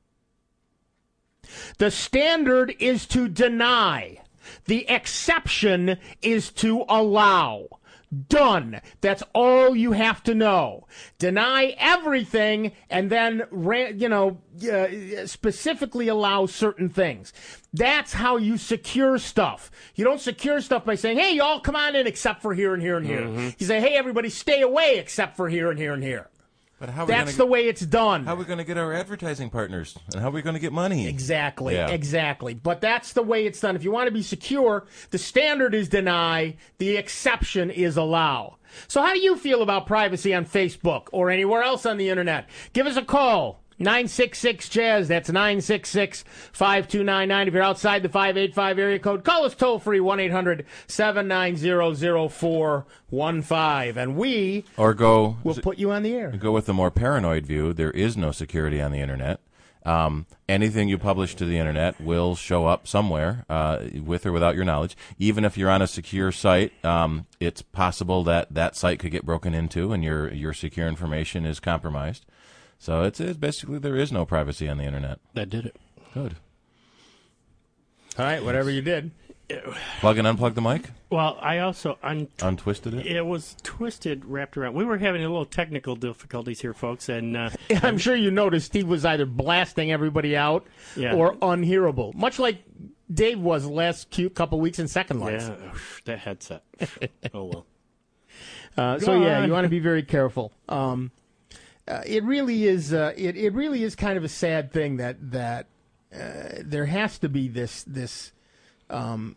The standard is to deny. The exception is to allow. Done. That's all you have to know. Deny everything and then, specifically allow certain things. That's how you secure stuff. You don't secure stuff by saying, hey, y'all come on in except for here and here and here. Mm-hmm. You say, hey, everybody stay away except for here and here and here. But how that's the way it's done. How are we going to get our advertising partners? And how are we going to get money? Exactly, exactly. But that's the way it's done. If you want to be secure, the standard is deny, the exception is allow. So how do you feel about privacy on Facebook or anywhere else on the Internet? Give us a call. 966-JAZZ. That's 966-5299. If you're outside the 585 area code, call us toll-free, 1-800-790-0415. And we'll put you on the air. Go with the more paranoid view. There is no security on the Internet. Anything you publish to the Internet will show up somewhere, with or without your knowledge. Even if you're on a secure site, it's possible that site could get broken into and your secure information is compromised. So it's basically there is no privacy on the Internet. That did it. Good. All right, whatever you did. Plug and unplug the mic? Well, I also untwisted it? It was twisted, wrapped around. We were having a little technical difficulties here, folks. And I'm sure you noticed he was either blasting everybody out or unhearable, much like Dave was last couple weeks in Second Life. Yeah, that headset. Oh, well. You want to be very careful. It really is. It really is kind of a sad thing that there has to be this. Well,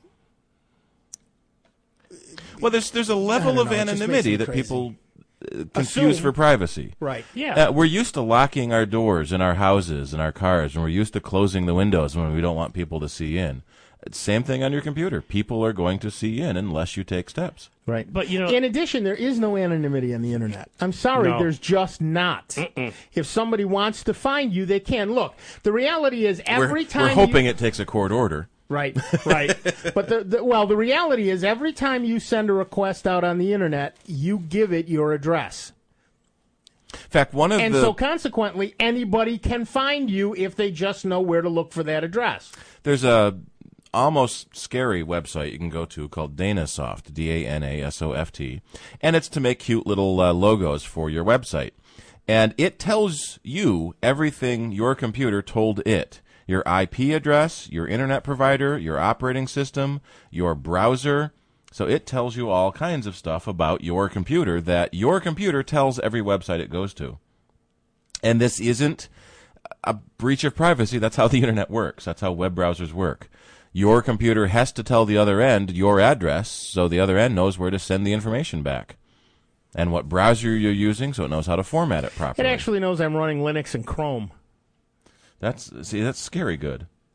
there's a level of anonymity that people confuse for privacy. Right. Yeah. We're used to locking our doors in our houses and our cars, and we're used to closing the windows when we don't want people to see in. Same thing on your computer. People are going to see in unless you take steps. Right. But in addition, there is no anonymity on the Internet. I'm sorry, there's just not. Mm-mm. If somebody wants to find you, they can. Look, the reality is we're hoping it takes a court order. Right, right. But the reality is every time you send a request out on the Internet, you give it your address. In fact, so consequently, anybody can find you if they just know where to look for that address. There's a almost scary website you can go to called Danasoft, DANASOFT, and it's to make cute little logos for your website. And it tells you everything your computer told it. Your IP address, your internet provider, your operating system, your browser. So it tells you all kinds of stuff about your computer that your computer tells every website it goes to. And this isn't a breach of privacy. That's how the Internet works. That's how web browsers work. Your computer has to tell the other end your address so the other end knows where to send the information back. And what browser you're using so it knows how to format it properly. It actually knows I'm running Linux and Chrome. That's scary good.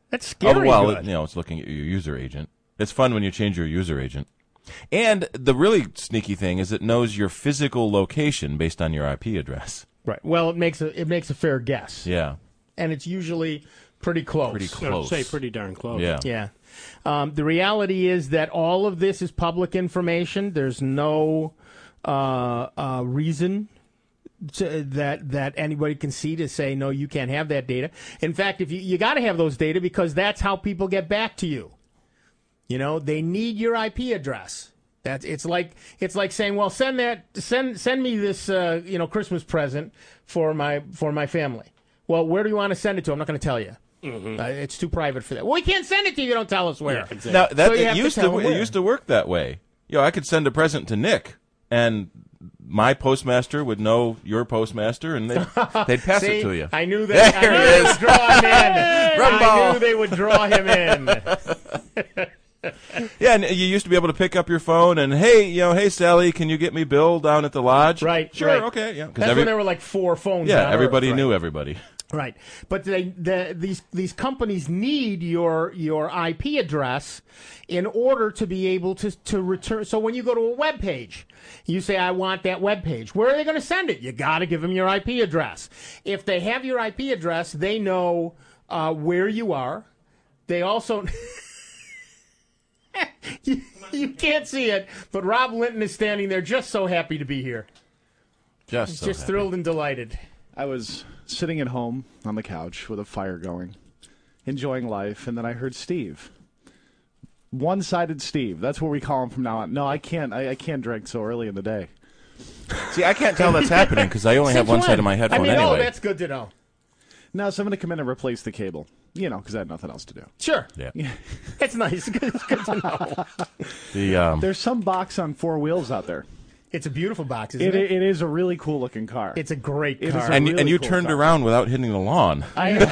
That's scary. well, good. it's looking at your user agent. It's fun when you change your user agent. And the really sneaky thing is it knows your physical location based on your IP address. Right. Well, it makes a fair guess. Yeah. And it's usually pretty close. Pretty close. Say pretty darn close. Yeah. Yeah. The reality is that all of this is public information. There's no reason that anybody can see to say, no, you can't have that data. In fact, if you got to have those data because that's how people get back to you. They need your IP address. It's like saying, well, send me this Christmas present for my family. Well, where do you want to send it to? I'm not going to tell you. Mm-hmm. It's too private for that. Well, we can't send it to you. You don't tell us where. Yeah, exactly. Now So it used to work that way. I could send a present to Nick, and my postmaster would know your postmaster, and they'd pass See, it to you. I knew that. There I knew he they is. would draw him in. Run I ball. knew they would draw him in. Yeah, and you used to be able to pick up your phone and, hey Sally, can you get me Bill down at the lodge? Right. Sure. Right. Okay. Yeah. That's when there were like 4 phones. Yeah. on Everybody Earth, knew right. everybody. Right, but these companies need your IP address in order to be able to return. So when you go to a web page, you say, I want that web page. Where are they going to send it? You got to give them your IP address. If they have your IP address, they know where you are. They also you can't see it, but Rob Linton is standing there just so happy to be here. Just Just thrilled and delighted. I was sitting at home on the couch with a fire going, enjoying life, and then I heard Steve. One-sided Steve. That's what we call him from now on. No, I can't drink so early in the day. See, I can't tell that's happening because I only have one side of my headphone anyway. Oh, that's good to know. Now, so I'm going to come in and replace the cable, because I had nothing else to do. Sure. Yeah. It's nice. It's good to know. There's some box on 4 wheels out there. It's a beautiful box, isn't it? It is a really cool-looking car. It's a great car. It is a And really you cool turned car. around without hitting the lawn.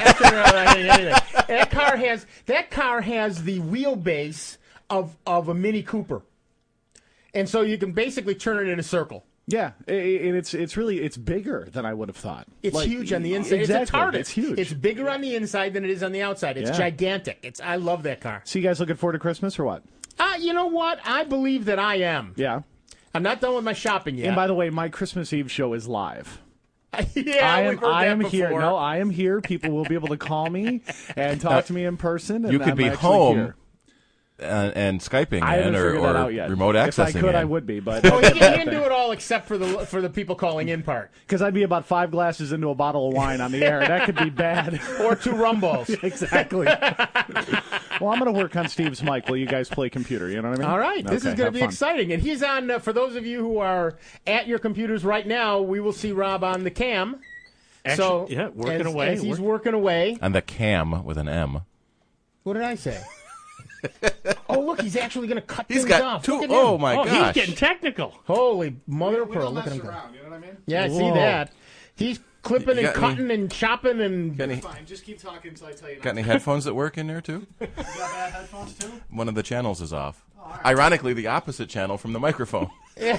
That car has the wheelbase of a Mini Cooper, and so you can basically turn it in a circle. Yeah, it's bigger than I would have thought. It's huge on the inside. Exactly. It's a TARDIS. It's huge. It's bigger on the inside than it is on the outside. It's gigantic. I love that car. So you guys looking forward to Christmas or what? You know what? I believe that I am. Yeah. I'm not done with my shopping yet. And by the way, my Christmas Eve show is live. Yeah, we've heard I that am here. before. No, I am here. People will be able to call me and talk to me in person. And You could I'm be actually home here. and Skyping I haven't in figured that out or yet. remote accessing If I could, in. I would be. But Oh, he can do it all except for the people calling in part. Because I'd be about 5 glasses into a bottle of wine on the air. That could be bad. Or 2 rumballs. Exactly. Well, I'm going to work on Steve's mic while you guys play computer. You know what I mean? All right. This is going to be exciting. And he's on, for those of you who are at your computers right now, we will see Rob on the cam. Actually, yeah, working away. As he's working away. And the cam with an M. What did I say? Oh, look, he's actually going to cut He's things got off. 2. Look at Oh, him. my gosh. He's getting technical. Holy mother of pearl. Look at him go. You know what I mean? Yeah, I see Whoa. that. He's clipping You and got any- cutting and chopping and... Fine, just keep talking until I tell you. Got any headphones that work in there, too? You got bad headphones, too? One of the channels is off. Ironically, the opposite channel from the microphone.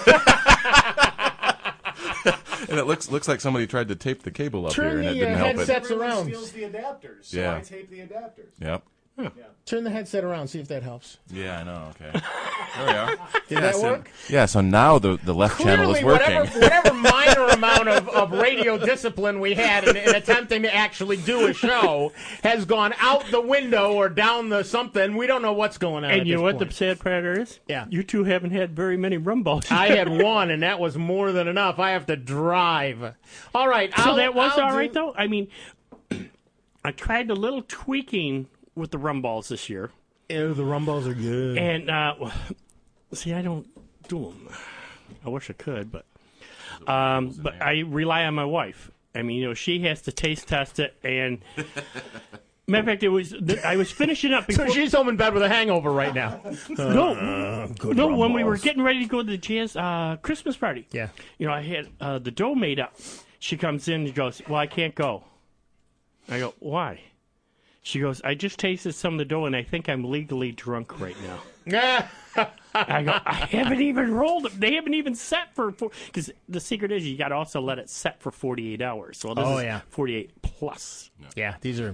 And it looks like somebody tried to tape the cable up Turn here, and it the, didn't help it. headsets around. Steals the adapters, so Yeah. I tape the adapters. Yep. Turn the headset around, see if that helps. Yeah, I know. Okay. There we are. Did that work? Yeah, so now the left channel is Clearly, working. whatever minor amount of radio discipline we had in attempting to actually do a show has gone out the window or down the something. We don't know what's going on. And you know what the sad part is? Yeah. You two haven't had very many rumballs. I had one, and that was more than enough. I have to drive. All right. So that was all right, though? I mean, I tried a little tweaking with the rumballs this year. Ew, the rumballs are good. And, see, I don't do them. I wish I could, but I rely on my wife. I mean, she has to taste test it, and matter of fact, I was finishing up before. So she's home in bed with a hangover right now. No, when we were getting ready to go to the jazz Christmas party. Yeah. I had the dough made up. She comes in and goes, well, I can't go. I go, why? She goes, I just tasted some of the dough, and I think I'm legally drunk right now. I go, I haven't even rolled it. They haven't even set for because the secret is you got to also let it set for 48 hours. So this is 48 plus. Yeah, these are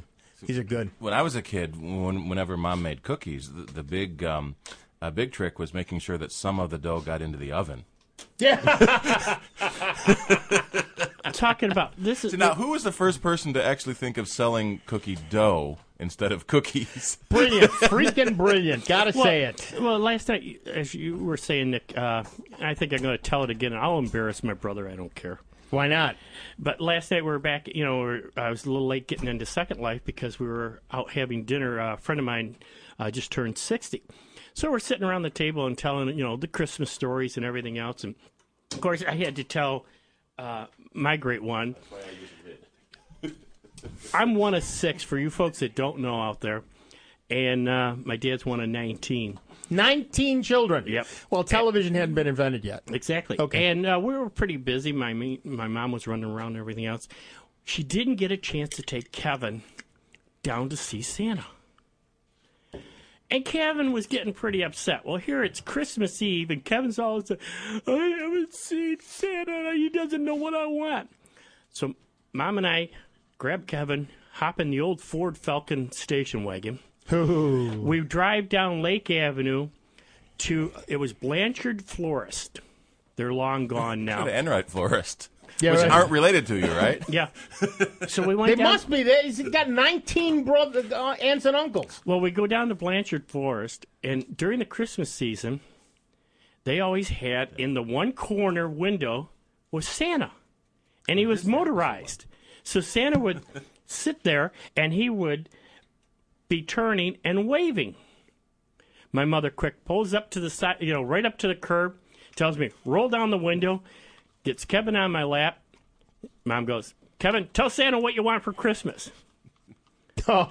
These are good. When I was a kid, whenever Mom made cookies, the big trick was making sure that some of the dough got into the oven. Yeah. Talking about this is So now, who was the first person to actually think of selling cookie dough instead of cookies? Brilliant, freaking brilliant. Gotta say it. Well, last night, as you were saying, Nick, I think I'm going to tell it again. I'll embarrass my brother. I don't care. Why not? But last night we were back. I was a little late getting into Second Life because we were out having dinner. A friend of mine just turned 60. So we're sitting around the table and telling, the Christmas stories and everything else. And, of course, I had to tell my great one. I'm one of 6, for you folks that don't know out there. And my dad's one of 19. 19 children. Yep. Well, television hadn't been invented yet. Exactly. Okay. And we were pretty busy. My mom was running around and everything else. She didn't get a chance to take Kevin down to see Santa. And Kevin was getting pretty upset. Well, here it's Christmas Eve, and Kevin's always like, I haven't seen Santa. He doesn't know what I want. So Mom and I grabbed Kevin, hop in the old Ford Falcon station wagon. Ooh. We drive down Lake Avenue it was Blanchard Florist. They're long gone now. Enright Florist. Yeah, which right. aren't related to you, right? Yeah. So we went They down. must be. He's got 19 aunts and uncles. Well, we go down to Blanchard Florist, and during the Christmas season, they always had in the one corner window was Santa, and he was motorized. So Santa would sit there, and he would be turning and waving. My mother quick pulls up to the side, right up to the curb, tells me, roll down the window, gets Kevin on my lap. Mom goes, Kevin, tell Santa what you want for Christmas. Oh,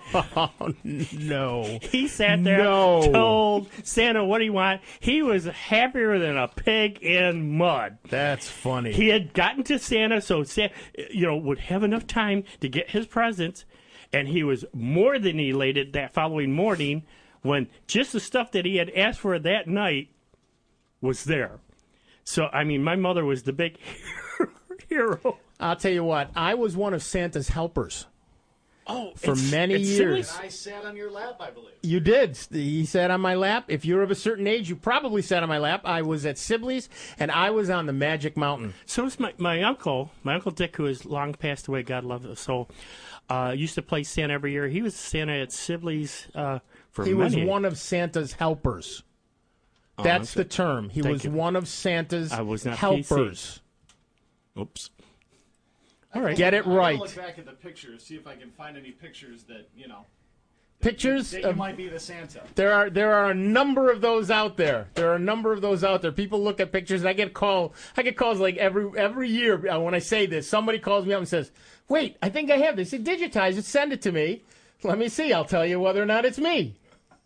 no. He sat there, told Santa what he wanted. He was happier than a pig in mud. That's funny. He had gotten to Santa, so Santa, would have enough time to get his presents, and he was more than elated that following morning when just the stuff that he had asked for that night was there. So, I mean, my mother was the big hero. I'll tell you what. I was one of Santa's helpers. Oh, for many years. I sat on your lap, I believe. You did. He sat on my lap. If you're of a certain age, you probably sat on my lap. I was at Sibley's, and I was on the Magic Mountain. So was my uncle Dick, who has long passed away, God love his soul, used to play Santa every year. He was Santa at Sibley's for He many was one of Santa's helpers. That's the term. He was one of Santa's helpers. Oops. All right. Get it right. I'm gonna look back at the pictures, see if I can find any pictures that, Pictures that you might be the Santa. There are a number of those out there. People look at pictures, and I get calls like every year when I say this. Somebody calls me up and says, "Wait, I think I have this. Digitize it, send it to me. Let me see. I'll tell you whether or not it's me."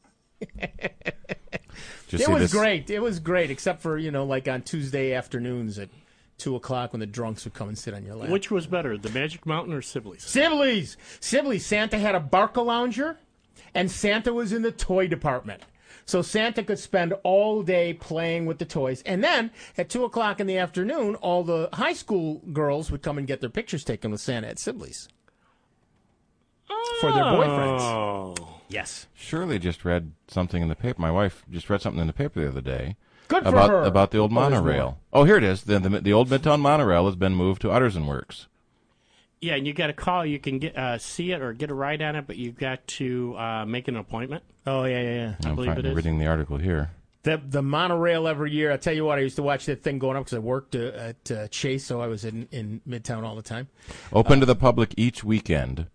It was great. It was great, except for like on Tuesday afternoons at 2:00 when the drunks would come and sit on your lap. Which was better, the Magic Mountain or Sibley's? Sibley's. Santa had a Barcalounger, and Santa was in the toy department. So Santa could spend all day playing with the toys. And then at 2:00 in the afternoon, all the high school girls would come and get their pictures taken with Santa at Sibley's for their boyfriends. Yes. Shirley just read something in the paper. My wife just read something in the paper the other day. Good for about her. About the old there's monorail. more. Oh, here it is. The old Midtown monorail has been moved to Utterson Works. Yeah, and you got to call. You can get see it or get a ride on it, but you've got to make an appointment. Oh, yeah. I believe it is. Reading the article here. The monorail every year. I tell you what, I used to watch that thing going up because I worked at Chase, so I was in Midtown all the time. Open to the public each weekend.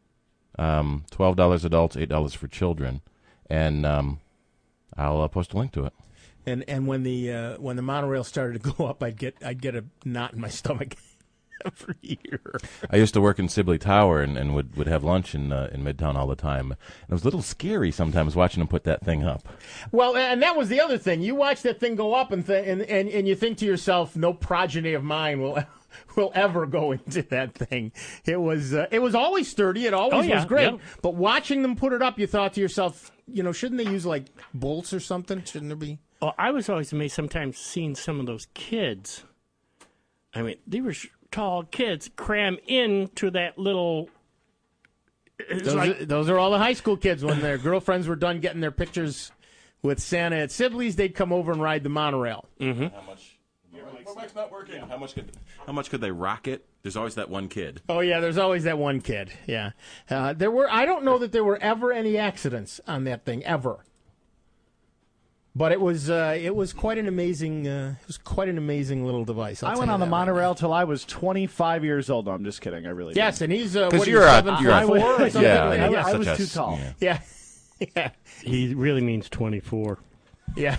$12 adults, $8 for children, and I'll post a link to it. And when the monorail started to go up, I'd get a knot in my stomach every year. I used to work in Sibley Tower and would have lunch in Midtown all the time. And it was a little scary sometimes watching them put that thing up. Well, and that was the other thing. You watch that thing go up, and you think to yourself, no progeny of mine will ever go into that thing. It was always sturdy. It always was great. Yeah. But watching them put it up, you thought to yourself, shouldn't they use like bolts or something? Shouldn't there be? Well, I was always amazed sometimes seeing some of those kids. I mean, they were tall kids cram into that little Those are all the high school kids. When their girlfriends were done getting their pictures with Santa at Sibley's, they'd come over and ride the monorail. Mm-hmm. How much? My mic's not working. How much could they rock it? There's always that one kid. Oh yeah, there's always that one kid. Yeah, there were. I don't know that there were ever any accidents on that thing ever. But it was quite an amazing little device. I went on the monorail till I was 25 years old. No, I'm just kidding. I really yes, did. And he's because you're 7'4". Yeah, I was too tall. Yeah. Yeah. He really means 24. Yeah.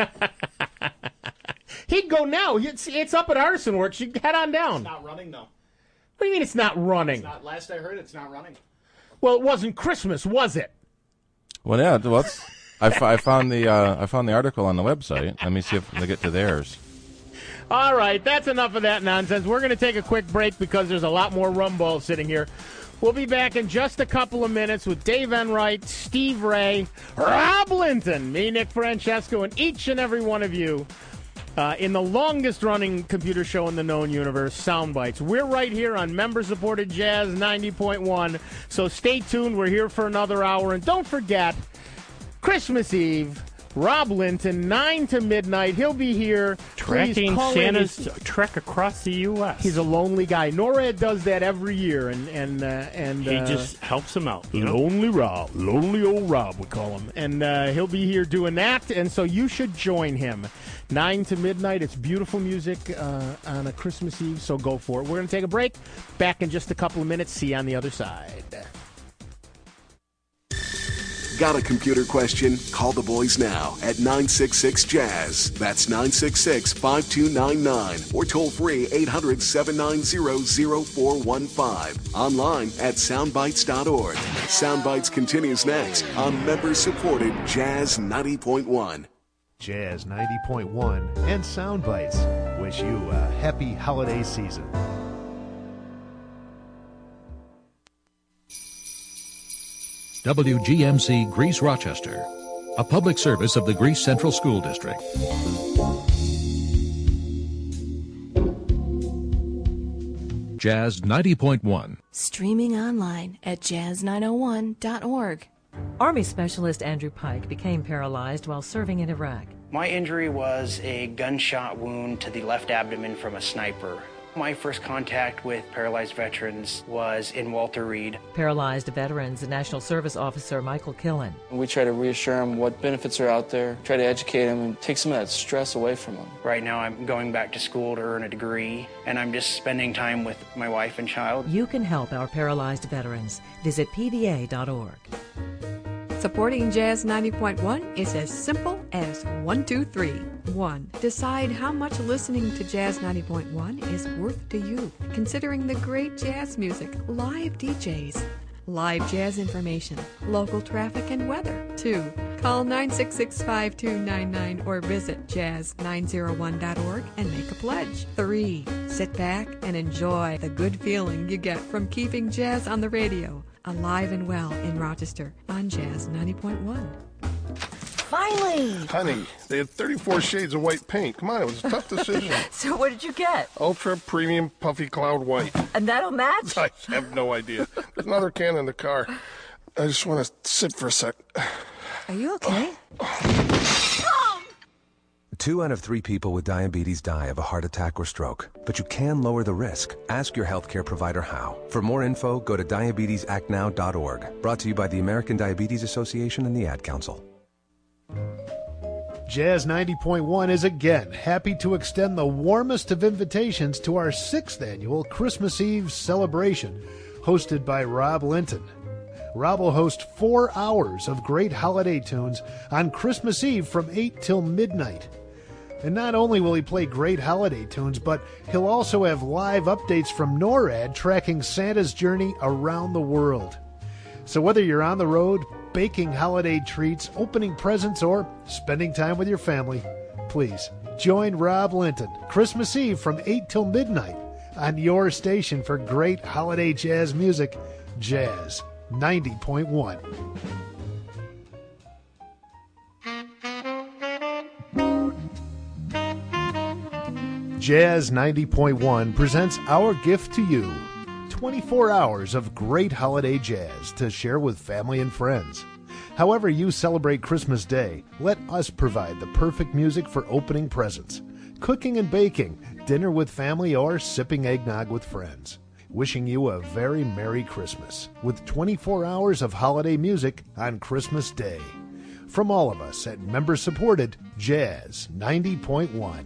He'd go now. It's up at Artisan Works. You head on down. It's not running though. What do you mean it's not running? It's not, last I heard, it's not running. Well, it wasn't Christmas, was it? Well, yeah. Well, I found the article on the website. Let me see if they get to theirs. All right, that's enough of that nonsense. We're going to take a quick break because there's a lot more rum balls sitting here. We'll be back in just a couple of minutes with Dave Enright, Steve Ray, Rob Linton, me, Nick Francesco, and each and every one of you in the longest-running computer show in the known universe, Soundbites. We're right here on member-supported Jazz 90.1, so stay tuned. We're here for another hour. And don't forget, Christmas Eve, Rob Linton, 9 to midnight. He'll be here. Tracking Santa's trek across the U.S. He's a lonely guy. NORAD does that every year, and he just helps him out. Lonely Rob, lonely old Rob, we call him. And he'll be here doing that, and so you should join him. 9 to midnight. It's beautiful music on a Christmas Eve, so go for it. We're going to take a break. Back in just a couple of minutes. See you on the other side. Got a computer question? Call the boys now at 966-JAZZ. That's 966-5299. Or toll free 800-790-0415. Online at soundbites.org. Soundbites continues next on member-supported Jazz 90.1. Jazz 90.1 and Soundbites wish you a happy holiday season. WGMC Greece Rochester, a public service of the Greece Central School District. Jazz 90.1. Streaming online at jazz901.org. Army Specialist Andrew Pike became paralyzed while serving in Iraq. My injury was a gunshot wound to the left abdomen from a sniper. My first contact with paralyzed veterans was in Walter Reed. Paralyzed veterans, National Service Officer Michael Killen. We try to reassure them what benefits are out there, try to educate them and take some of that stress away from them. Right now I'm going back to school to earn a degree, and I'm just spending time with my wife and child. You can help our paralyzed veterans. Visit pva.org. Supporting Jazz 90.1 is as simple as 1, 2, 3. 1. Decide how much listening to Jazz 90.1 is worth to you, considering the great jazz music, live DJs, live jazz information, local traffic and weather. 2. Call 966-5299 or visit jazz901.org and make a pledge. 3. Sit back and enjoy the good feeling you get from keeping jazz on the radio, alive and well in Rochester on Jazz 90.1. Finally! Honey, they had 34 shades of white paint. Come on, it was a tough decision. So what did you get? Ultra Premium Puffy Cloud White. And that'll match? I have no idea. There's another can in the car. I just want to sit for a sec. Are you okay? 2 out of 3 people with diabetes die of a heart attack or stroke. But you can lower the risk. Ask your healthcare provider how. For more info, go to diabetesactnow.org. Brought to you by the American Diabetes Association and the Ad Council. Jazz 90.1 is again happy to extend the warmest of invitations to our 6th annual Christmas Eve celebration, hosted by Rob Linton. Rob will host 4 hours of great holiday tunes on Christmas Eve from 8 till midnight. And not only will he play great holiday tunes, but he'll also have live updates from NORAD tracking Santa's journey around the world. So whether you're on the road, baking holiday treats, opening presents, or spending time with your family, please join Rob Linton Christmas Eve from 8 till midnight on your station for great holiday jazz music, Jazz 90.1. Jazz 90.1 presents our gift to you, 24 hours of great holiday jazz to share with family and friends. However you celebrate Christmas Day, let us provide the perfect music for opening presents, cooking and baking, dinner with family, or sipping eggnog with friends. Wishing you a very Merry Christmas with 24 hours of holiday music on Christmas Day. From all of us at member-supported Jazz 90.1.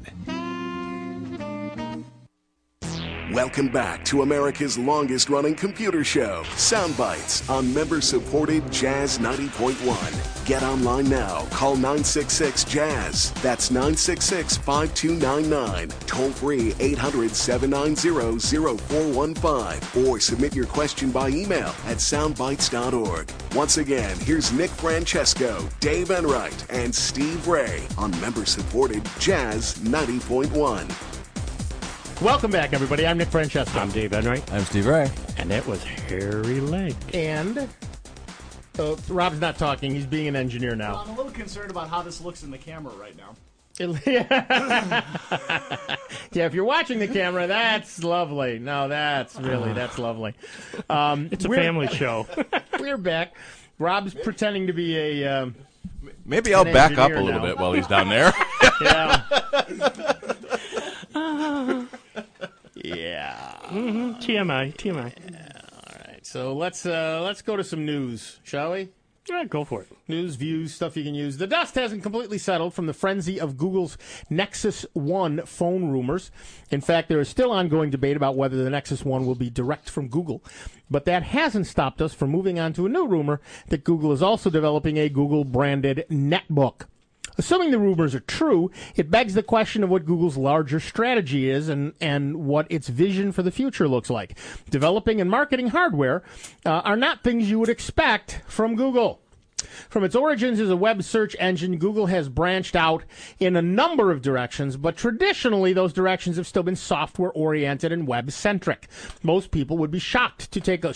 Welcome back to America's longest-running computer show, Soundbites, on member-supported Jazz 90.1. Get online now. Call 966-JAZZ. That's 966-5299. Toll-free 800-790-0415. Or submit your question by email at soundbites.org. Once again, here's Nick Francesco, Dave Enright, and Steve Ray on member-supported Jazz 90.1. Welcome back, everybody. I'm Nick Francesco. I'm Dave Enright. I'm Steve Ray. And that was Hairy Leg. And Rob's not talking. He's being an engineer now. Well, I'm a little concerned about how this looks in the camera right now. Yeah, if you're watching the camera, that's lovely. No, that's lovely. It's a family show. We're back. Rob's pretending to be a... Maybe I'll back up a little bit while he's down there. Yeah. Yeah. Mm-hmm. TMI. All right. So let's go to some news, shall we? Yeah, go for it. News, views, stuff you can use. The dust hasn't completely settled from the frenzy of Google's Nexus 1 phone rumors. In fact, there is still ongoing debate about whether the Nexus 1 will be direct from Google. But that hasn't stopped us from moving on to a new rumor that Google is also developing a Google-branded netbook. Assuming the rumors are true, it begs the question of what Google's larger strategy is and what its vision for the future looks like. Developing and marketing hardware are not things you would expect from Google. From its origins as a web search engine, Google has branched out in a number of directions, but traditionally those directions have still been software-oriented and web-centric. Most people would be shocked to take a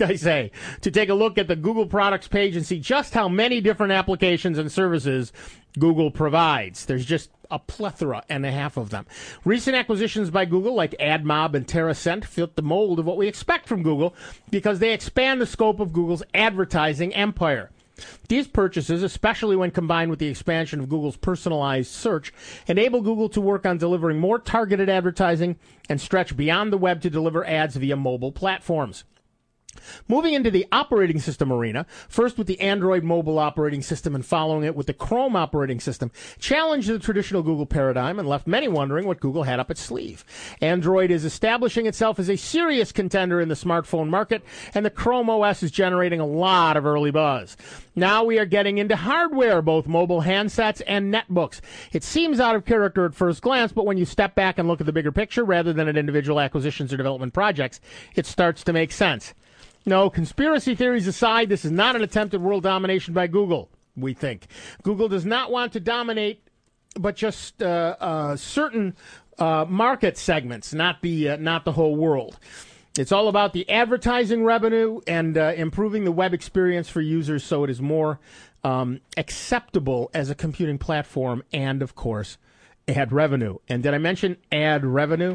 look at the Google products page and see just how many different applications and services Google provides. There's just a plethora and a half of them. Recent acquisitions by Google, like AdMob and TerraSent, fit the mold of what we expect from Google because they expand the scope of Google's advertising empire. These purchases, especially when combined with the expansion of Google's personalized search, enable Google to work on delivering more targeted advertising and stretch beyond the web to deliver ads via mobile platforms. Moving into the operating system arena, first with the Android mobile operating system and following it with the Chrome operating system, challenged the traditional Google paradigm and left many wondering what Google had up its sleeve. Android is establishing itself as a serious contender in the smartphone market, and the Chrome OS is generating a lot of early buzz. Now we are getting into hardware, both mobile handsets and netbooks. It seems out of character at first glance, but when you step back and look at the bigger picture rather than at individual acquisitions or development projects, it starts to make sense. No, conspiracy theories aside, this is not an attempt at world domination by Google, we think. Google does not want to dominate, but just certain market segments, not the whole world. It's all about the advertising revenue and improving the web experience for users so it is more acceptable as a computing platform and, of course, ad revenue. And did I mention ad revenue?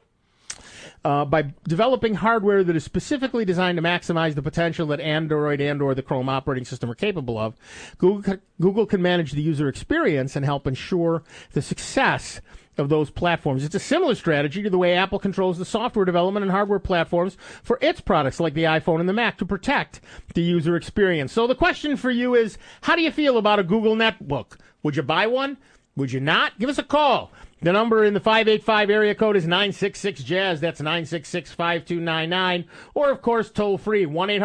By developing hardware that is specifically designed to maximize the potential that Android and/or the Chrome operating system are capable of, Google can manage the user experience and help ensure the success of those platforms. It's a similar strategy to the way Apple controls the software development and hardware platforms for its products like the iPhone and the Mac to protect the user experience. So the question for you is, how do you feel about a Google netbook? Would you buy one? Would you not? Give us a call. The number in the 585 area code is 966-JAZZ. That's 966-5299. Or, of course, toll-free,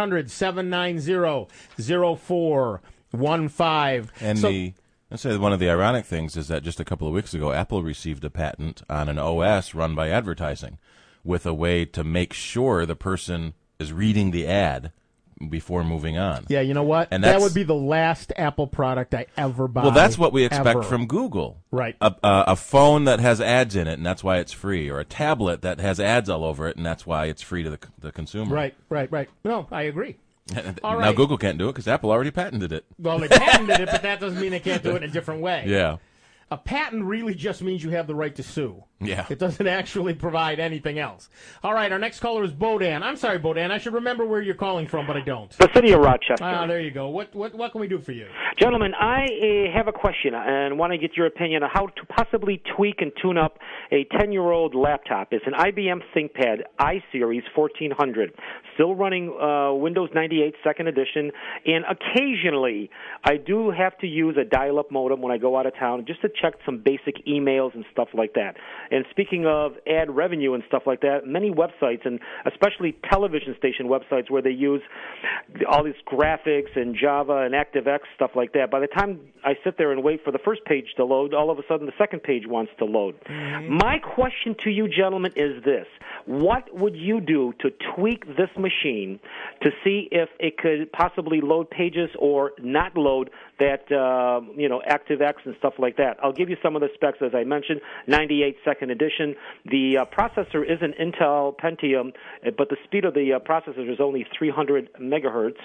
1-800-790-0415. And I'd say one of the ironic things is that just a couple of weeks ago, Apple received a patent on an OS run by advertising with a way to make sure the person is reading the ad before moving on. Yeah, you know what? And that would be the last Apple product I ever buy. Well, that's what we expect from Google. Right. A phone that has ads in it, and that's why it's free, or a tablet that has ads all over it, and that's why it's free to the consumer. Right. No, I agree. All now right. Google can't do it because Apple already patented it. Well, they patented it, but that doesn't mean they can't do it in a different way. Yeah. A patent really just means you have the right to sue. Yeah. It doesn't actually provide anything else. All right, our next caller is Bodan. I'm sorry, Bodan. I should remember where you're calling from, but I don't. The city of Rochester. Ah, there you go. What can we do for you? Gentlemen, I have a question and want to get your opinion on how to possibly tweak and tune up a 10-year-old laptop. It's an IBM ThinkPad iSeries 1400, still running Windows 98 2nd edition, and occasionally I do have to use a dial-up modem when I go out of town just to check some basic emails and stuff like that. And speaking of ad revenue and stuff like that, many websites, and especially television station websites where they use all these graphics and Java and ActiveX, stuff like that, by the time I sit there and wait for the first page to load, all of a sudden the second page wants to load. Mm-hmm. My question to you, gentlemen, is this. What would you do to tweak this machine to see if it could possibly load pages or not load that, ActiveX and stuff like that? I'll give you some of the specs, as I mentioned. 98 2nd edition. The processor is an Intel Pentium, but the speed of the processor is only 300 megahertz.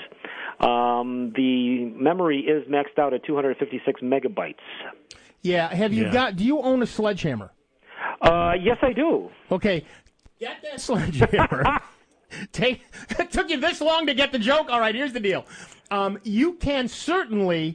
The memory is maxed out at 256 megabytes. Yeah. Do you own a sledgehammer? Yes, I do. Okay. Get that sledgehammer. It took you this long to get the joke? All right, here's the deal. You can certainly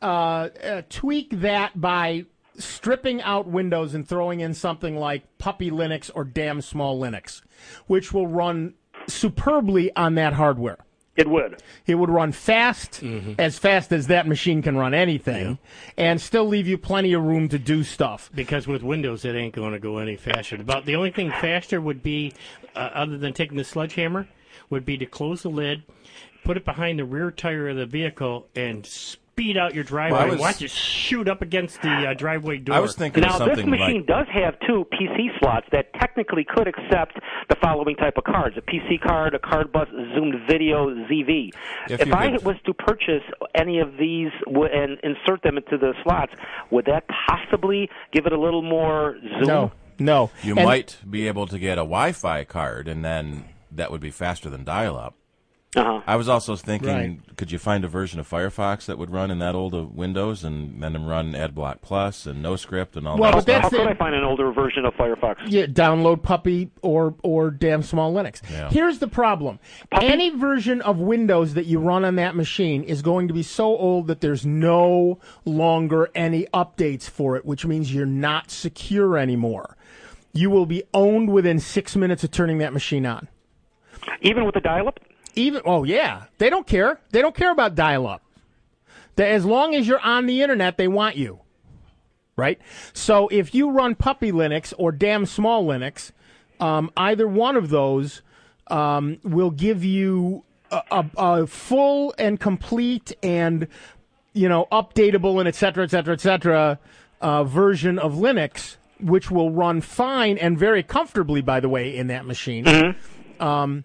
tweak that by stripping out Windows and throwing in something like Puppy Linux or Damn Small Linux, which will run superbly on that hardware. It would. It would run fast, as fast as that machine can run anything, and still leave you plenty of room to do stuff. Because with Windows, it ain't going to go any faster. But the only thing faster would be, other than taking the sledgehammer, would be to close the lid, put it behind the rear tire of the vehicle, and speed out your driveway. Watch it shoot up against the driveway door. I was thinking now, of something this machine does have two PC slots that technically could accept the following type of cards: a PC card, a card bus, zoomed video, ZV. If I was to purchase any of these and insert them into the slots, would that possibly give it a little more zoom? No. You might be able to get a Wi-Fi card, and then that would be faster than dial-up. Uh-huh. I was also thinking, could you find a version of Firefox that would run in that old Windows and then run AdBlock Plus and NoScript and all that stuff? How could I find an older version of Firefox? Yeah, download Puppy or Damn Small Linux. Yeah. Here's the problem. Any version of Windows that you run on that machine is going to be so old that there's no longer any updates for it, which means you're not secure anymore. You will be owned within 6 minutes of turning that machine on. Even with the dial-up? Yeah. They don't care. They don't care about dial-up. As long as you're on the internet, they want you. Right? So if you run Puppy Linux or Damn Small Linux, either one of those will give you a full and complete and, updatable and et cetera, version of Linux, which will run fine and very comfortably, by the way, in that machine. Mm-hmm.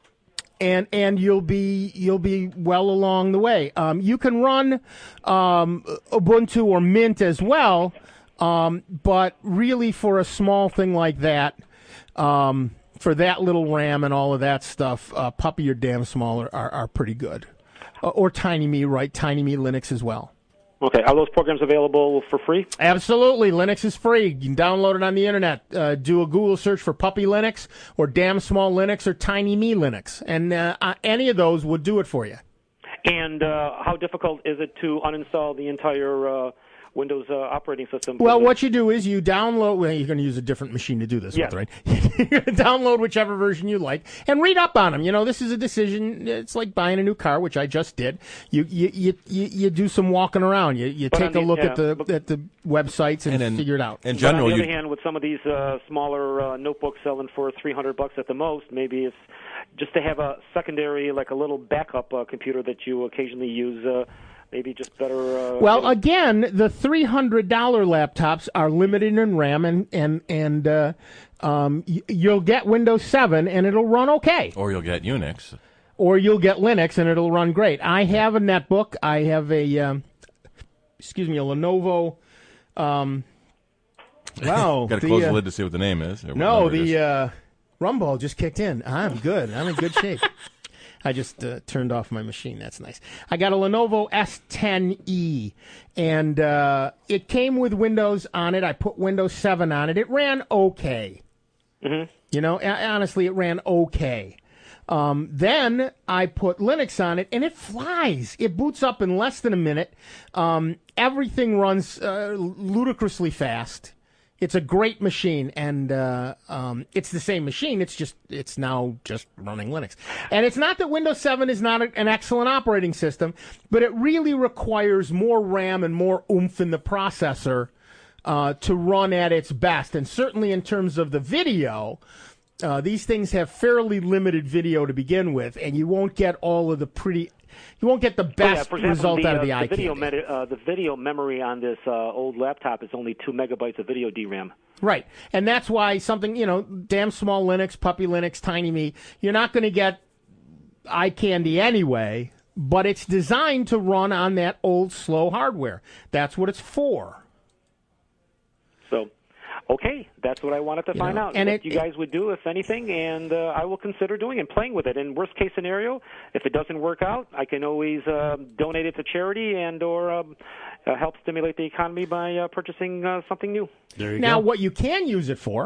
And you'll be well along the way. You can run Ubuntu or Mint as well, but really for a small thing like that, for that little RAM and all of that stuff, Puppy or Damn Small are pretty good. Or TinyMe, right? TinyMe Linux as well. Okay, are those programs available for free? Absolutely. Linux is free. You can download it on the internet. Do a Google search for Puppy Linux or Damn Small Linux or TinyMe Linux. And any of those would do it for you. And how difficult is it to uninstall the entire Windows operating system? Well, what you do is you download. Well, you're going to use a different machine to do this with, right? You're going to download whichever version you like and read up on them. This is a decision. It's like buying a new car, which I just did. You do some walking around. You take a look at the websites and figure it out. In general, on the other hand, with some of these smaller notebooks selling for $300 at the most, maybe it's just to have a secondary, like a little backup computer that you occasionally use. Maybe just better. Well, again, the $300 laptops are limited in RAM, and you'll get Windows 7 and it'll run okay. Or you'll get Unix. Or you'll get Linux and it'll run great. I have a netbook. I have a Lenovo. Wow. Got to close the lid to see what the name is. No, the Rumble just kicked in. I'm good. I'm in good shape. I just turned off my machine. That's nice. I got a Lenovo S10e, and it came with Windows on it. I put Windows 7 on it. It ran okay. Mm-hmm. You know, honestly, it ran okay. Then I put Linux on it, and it flies. It boots up in less than a minute. Everything runs ludicrously fast. It's a great machine, and it's the same machine. It's now just running Linux. And it's not that Windows 7 is not an excellent operating system, but it really requires more RAM and more oomph in the processor to run at its best. And certainly in terms of the video, these things have fairly limited video to begin with, and you won't get all of the you won't get the best for example, result out of the eye video candy. the video memory on this old laptop is only 2 megabytes of video DRAM. Right, and that's why something, damn small Linux, puppy Linux, tiny me, you're not going to get eye candy anyway, but it's designed to run on that old slow hardware. That's what it's for. So, okay, that's what I wanted to find out. and what you guys would do, if anything, and I will consider doing and playing with it. In worst case scenario, if it doesn't work out, I can always donate it to charity and or help stimulate the economy by purchasing something new. There you Now, go. what you can use it for,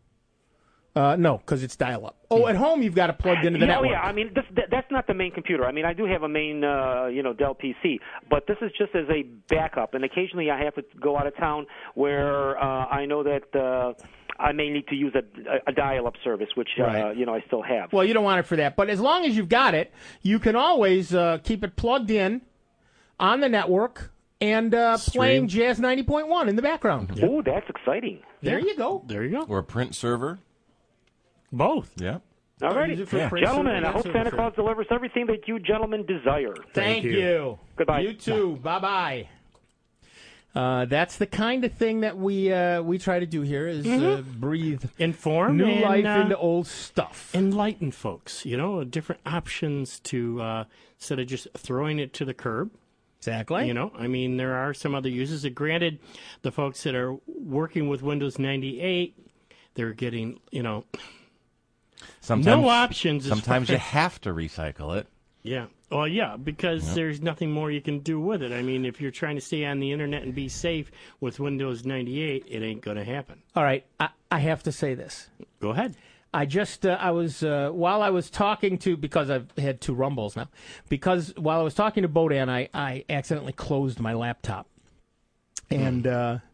no, because it's dial-up. Oh, at home you've got it plugged into the network. Yeah, I mean, that's not the main computer. I mean, I do have a main, Dell PC, but this is just as a backup. And occasionally I have to go out of town where I know that I may need to use a dial-up service, which, Right. I still have. Well, you don't want it for that. But as long as you've got it, you can always keep it plugged in on the network and playing Jazz 90.1 in the background. Oh, that's exciting. There you go. There you go. Or a print server. Both. Yeah. All righty. Use it for print Gentlemen, server, I hope that's Santa for Claus delivers everything that you gentlemen desire. Thank you. Goodbye. You too. Bye-bye. That's the kind of thing that we try to do here is breathe Inform new and, life into old stuff. Enlighten folks, different options to instead of just throwing it to the curb. Exactly. I mean, there are some other uses. Granted, the folks that are working with Windows 98, they're getting, Sometimes, no options. Sometimes you have to recycle it. Yeah. Well, yeah, because there's nothing more you can do with it. I mean, if you're trying to stay on the internet and be safe with Windows 98, it ain't going to happen. All right. I have to say this. Go ahead. I just, while I was talking to, because I've had 2 rumbles now, because while I was talking to Bodan, I accidentally closed my laptop. And,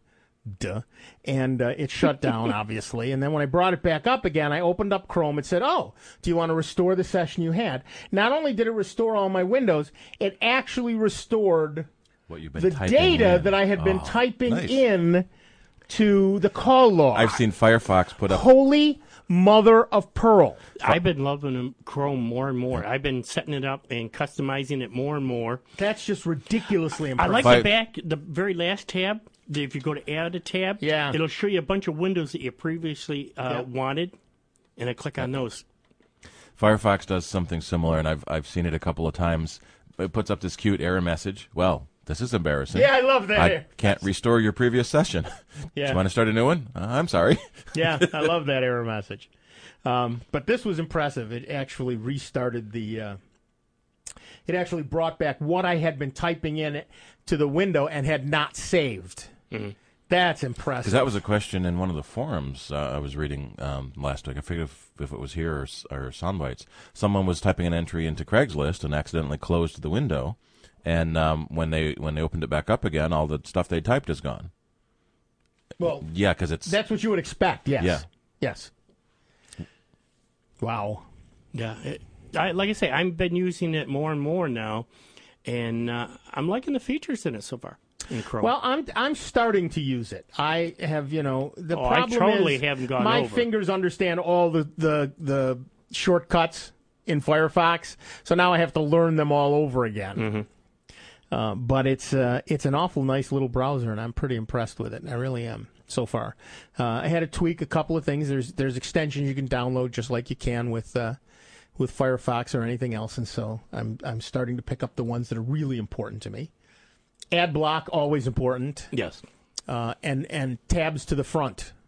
and it shut down, obviously. And then when I brought it back up again, I opened up Chrome. It said, oh, do you want to restore the session you had? Not only did it restore all my windows, it actually restored what you've been the typing data in. that I had been Oh, typing nice. in to the call log. I've seen Firefox put up. Holy mother of pearl. I've been loving Chrome more and more. I've been setting it up and customizing it more and more. That's just ridiculously I impressive. like the very last tab. If you go to add a tab, it'll show you a bunch of windows that you previously wanted, and I click on those. Firefox does something similar, and I've seen it a couple of times. It puts up this cute error message. Well, this is embarrassing. Yeah, I love that. I can't restore your previous session. Yeah. Do you want to start a new one? I'm sorry. Yeah, I love that error message. But this was impressive. It actually restarted the... it actually brought back what I had been typing in to the window and had not saved. Mm-hmm. That's impressive. Because that was a question in one of the forums I was reading last week. I forget if it was here or Soundbites. Someone was typing an entry into Craigslist and accidentally closed the window, and when they opened it back up again, all the stuff they typed is gone. Well, yeah, because that's what you would expect. Yes. Yeah. Yes. Wow. Yeah. Like I say, I've been using it more and more now, and I'm liking the features in it so far. In Chrome. Well, I'm starting to use it. I have, the I problem totally is haven't gone my over. fingers understand all the shortcuts in Firefox, so now I have to learn them all over again. Mm-hmm. But it's an awful nice little browser, and I'm pretty impressed with it. I really am so far. I had to tweak a couple of things. There's extensions you can download just like you can with Firefox or anything else, and so I'm starting to pick up the ones that are really important to me. Ad block, always important. Yes. And tabs to the front.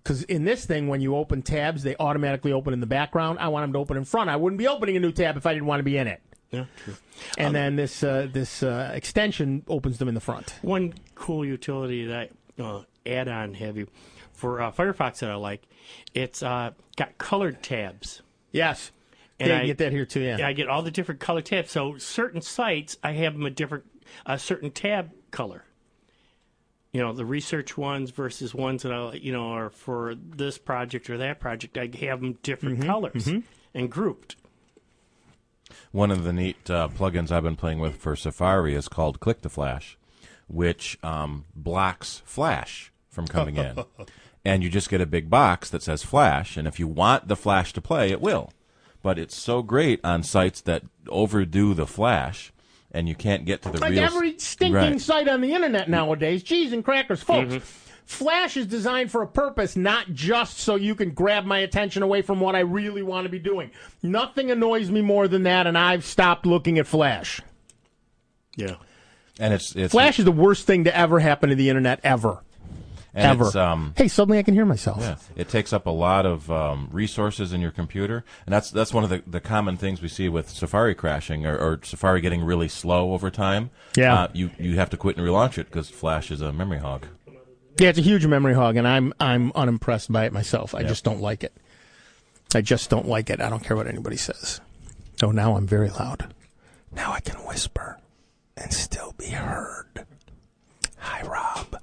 Because in this thing, when you open tabs, they automatically open in the background. I want them to open in front. I wouldn't be opening a new tab if I didn't want to be in it. Yeah, true. And then this extension opens them in the front. One cool utility that add-on for Firefox that I like, it's got colored tabs. Yes. And I get that here too, yeah. I get all the different color tabs. So certain sites, I have them a certain tab color. The research ones versus ones that are for this project or that project. I have them different colors and grouped. One of the neat plugins I've been playing with for Safari is called Click to Flash, which blocks Flash from coming in. And you just get a big box that says Flash, and if you want the Flash to play, it will. But it's so great on sites that overdo the Flash, and you can't get to the real... Like every stinking site on the internet nowadays. Cheese and crackers. Folks, Flash is designed for a purpose, not just so you can grab my attention away from what I really want to be doing. Nothing annoys me more than that, and I've stopped looking at Flash. Yeah. And it's Flash is the worst thing to ever happen to the internet, ever. And ever. Hey, suddenly I can hear myself. Yeah, it takes up a lot of resources in your computer, and that's one of the common things we see with Safari crashing or Safari getting really slow over time. Yeah, you have to quit and relaunch it because Flash is a memory hog. Yeah, it's a huge memory hog, and I'm unimpressed by it myself. I just don't like it. I just don't like it. I don't care what anybody says. Oh, now I'm very loud. Now I can whisper and still be heard. Hi, Rob.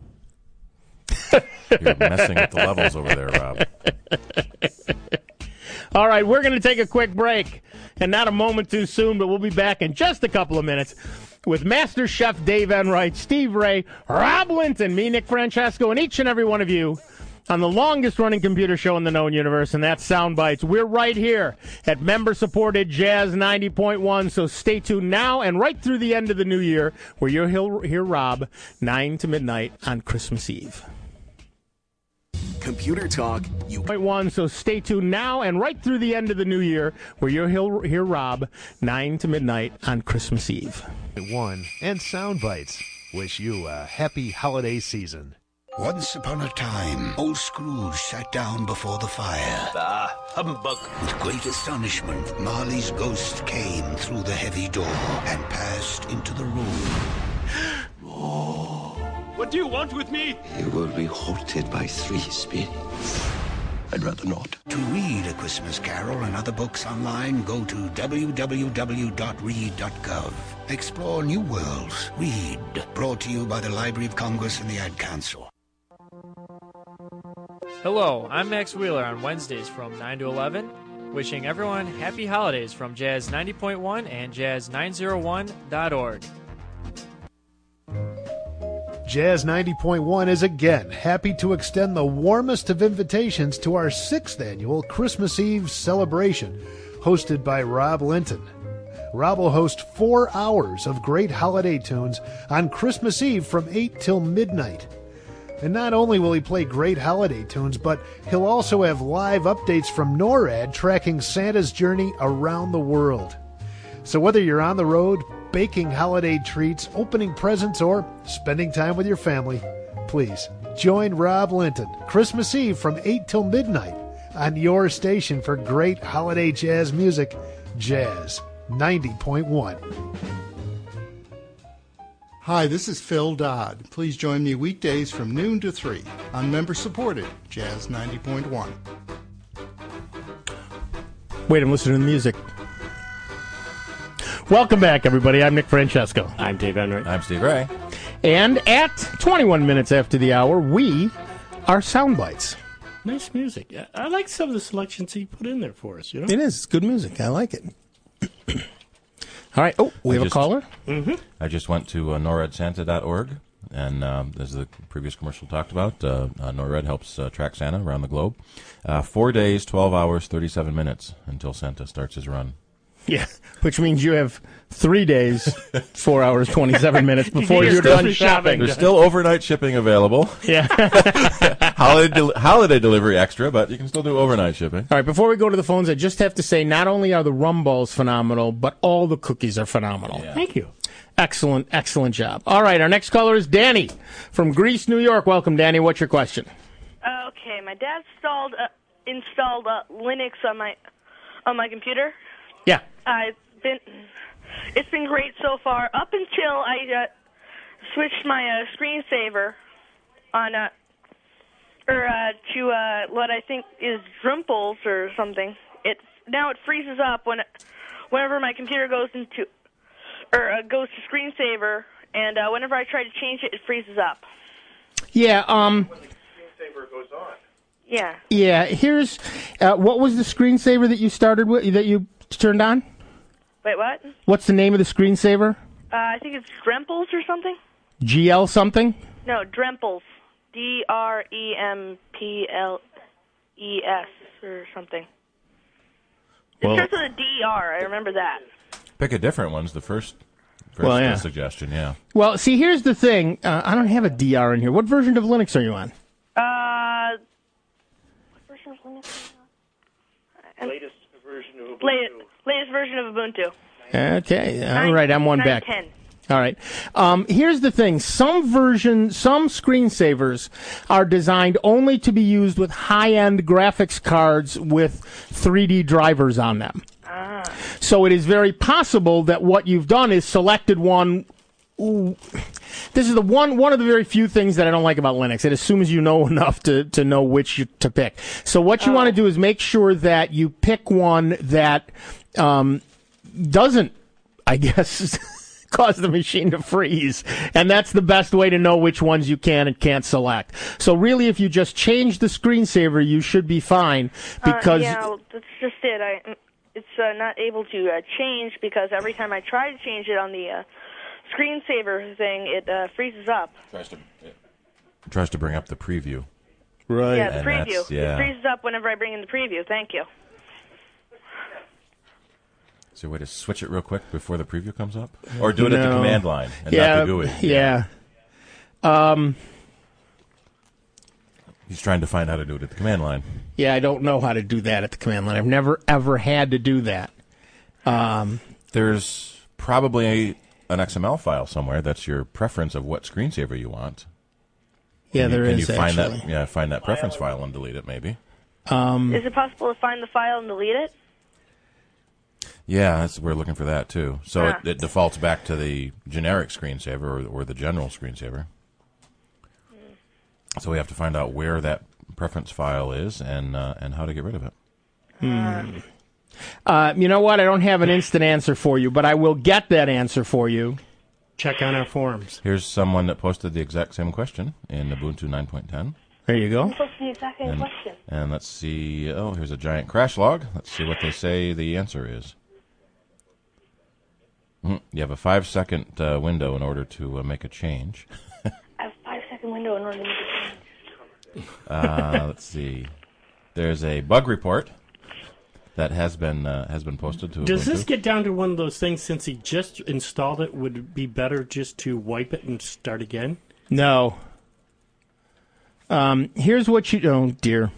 You're messing with the levels over there, Rob. All right, we're going to take a quick break, and not a moment too soon, but we'll be back in just a couple of minutes with Master Chef Dave Enright, Steve Ray, Rob Linton, me, Nick Francesco, and each and every one of you on the longest-running computer show in the known universe, and that's Soundbites. We're right here at member-supported Jazz 90.1, so stay tuned now and right through the end of the new year, where you'll hear Rob 9 to midnight on Christmas Eve. Computer Talk. So stay tuned now and right through the end of the new year, where you'll hear Rob 9 to midnight on Christmas Eve. And Soundbites wish you a happy holiday season. Once upon a time, old Scrooge sat down before the fire. Humbug. With great astonishment, Marley's ghost came through the heavy door and passed into the room. What do you want with me? You will be haunted by 3 spirits. I'd rather not. To read A Christmas Carol and other books online, go to www.read.gov. Explore new worlds. Read. Brought to you by the Library of Congress and the Ad Council. Hello, I'm Max Wheeler on Wednesdays from 9 to 11. Wishing everyone happy holidays from Jazz 90.1 and Jazz901.org. Jazz 90.1 is again happy to extend the warmest of invitations to our 6th annual Christmas Eve celebration, hosted by Rob Linton. Rob will host 4 hours of great holiday tunes on Christmas Eve from 8 till midnight. And not only will he play great holiday tunes, but he'll also have live updates from NORAD tracking Santa's journey around the world. So whether you're on the road, baking holiday treats, opening presents, or spending time with your family, please join Rob Linton Christmas Eve from 8 till midnight on your station for great holiday jazz music, Jazz 90.1. Hi, this is Phil Dodd. Please join me weekdays from noon to 3 on member-supported Jazz 90.1. Wait, I'm listening to the music. Welcome back, everybody. I'm Nick Francesco. I'm Dave Enright. I'm Steve Ray. And at 21 minutes after the hour, we are Soundbites. Nice music. I like some of the selections he put in there for us. You know, it is. It's good music. I like it. All right. Oh, we have a caller? Mm-hmm. I just went to NORADSanta.org, and as the previous commercial talked about, NORAD helps track Santa around the globe. 4 days, 12 hours, 37 minutes until Santa starts his run. Yeah, which means you have 3 days, 4 hours, 27 minutes before you're done shopping. There's still overnight shipping available. Yeah. holiday delivery extra, but you can still do overnight shipping. All right, before we go to the phones, I just have to say, not only are the rum balls phenomenal, but all the cookies are phenomenal. Yeah. Thank you. Excellent, excellent job. All right, our next caller is Danny from Greece, New York. Welcome, Danny. What's your question? Okay. Okay, my dad installed Linux on my computer. Yeah. It's been great so far up until I switched my screensaver on to what I think is Drumples or something. Now it freezes up whenever my computer goes to screensaver, and whenever I try to change it, it freezes up. Yeah. When the screensaver goes on. Yeah. Yeah. Here's what was the screensaver that you started with that you turned on? Wait, what? What's the name of the screensaver? I think it's Dremples or something. GL something? No, Dremples. DREMPLES or something. It starts with a DR. I remember that. Pick a different one's the first suggestion, yeah. Well, see, here's the thing. I don't have a DR in here. What version of Linux are you on? What version of Linux are you on? Latest version of Ubuntu. Latest version of Ubuntu. Okay. All right, I'm one back. 9.10. All right. Here's the thing. Some screensavers are designed only to be used with high-end graphics cards with 3D drivers on them. So it is very possible that what you've done is selected one. Ooh, this is one of the very few things that I don't like about Linux. It assumes you know enough to know which to pick. So what you want to do is make sure that you pick one that doesn't, I guess, cause the machine to freeze. And that's the best way to know which ones you can and can't select. So really, if you just change the screensaver, you should be fine. Because well, that's just it. It's not able to change because every time I try to change it on the screensaver thing, it freezes up. Tries to bring up the preview. Right. Yeah, the preview. Yeah. It freezes up whenever I bring in the preview. Thank you. Is there a way to switch it real quick before the preview comes up? Or do it at the command line and not the GUI? Yeah. He's trying to find how to do it at the command line. Yeah, I don't know how to do that at the command line. I've never, ever had to do that. There's probably an XML file somewhere that's your preference of what screensaver you want. Yeah, there is, Can you find actually. find that preference file and delete it, maybe? Is it possible to find the file and delete it? Yeah, we're looking for that, too. So it defaults back to the generic screensaver or the general screensaver. So we have to find out where that preference file is and how to get rid of it. You know what? I don't have an instant answer for you, but I will get that answer for you. Check on our forums. Here's someone that posted the exact same question in Ubuntu 9.10. There you go. I'm posting the exact same question. And let's see. Oh, here's a giant crash log. Let's see what they say the answer is. You have a 5-second window in order to make a change. I have a 5-second window in order to make a change. Let's see. There's a bug report that has been posted to Does Ubuntu. this get down to one of those things, since he just installed it, would it be better just to wipe it and start again? No. Here's what you... Oh, dear.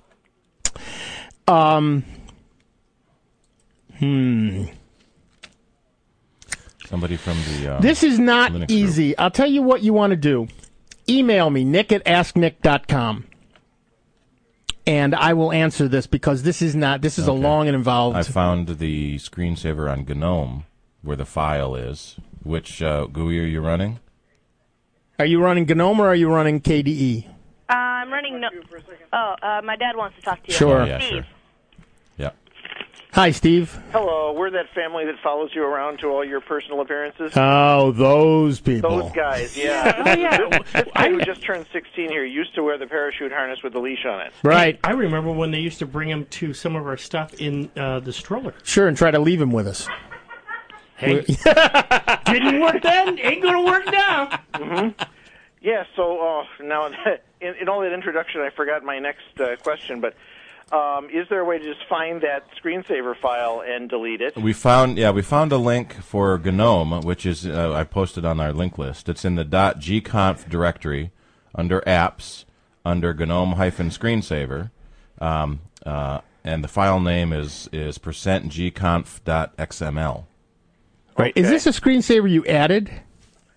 Somebody from the... this is not Linux easy. group. I'll tell you what you want to do. Email me, nick@asknick.com. And I will answer this because this is a long and involved... I found the screensaver on GNOME where the file is. Which GUI are you running? Are you running GNOME or are you running KDE? I'm running... my dad wants to talk to you. Sure. Oh, yeah, Steve. sure. Yeah. Hi, Steve. Hello, we're that family that follows you around to all your personal appearances. Oh, those people. Those guys, yeah. Yeah. This guy who just turned 16 here used to wear the parachute harness with the leash on it. Right. I remember when they used to bring him to some of our stuff in the stroller. Sure, and try to leave him with us. Hey, didn't work then, ain't going to work now. Mm-hmm. Yeah, so now in all that introduction, I forgot my next question, but is there a way to just find that screensaver file and delete it? We found a link for GNOME, which is I posted on our link list. It's in the .gconf directory under apps under GNOME-screensaver, and the file name is %gconf.xml. Right. Okay. Is this a screensaver you added?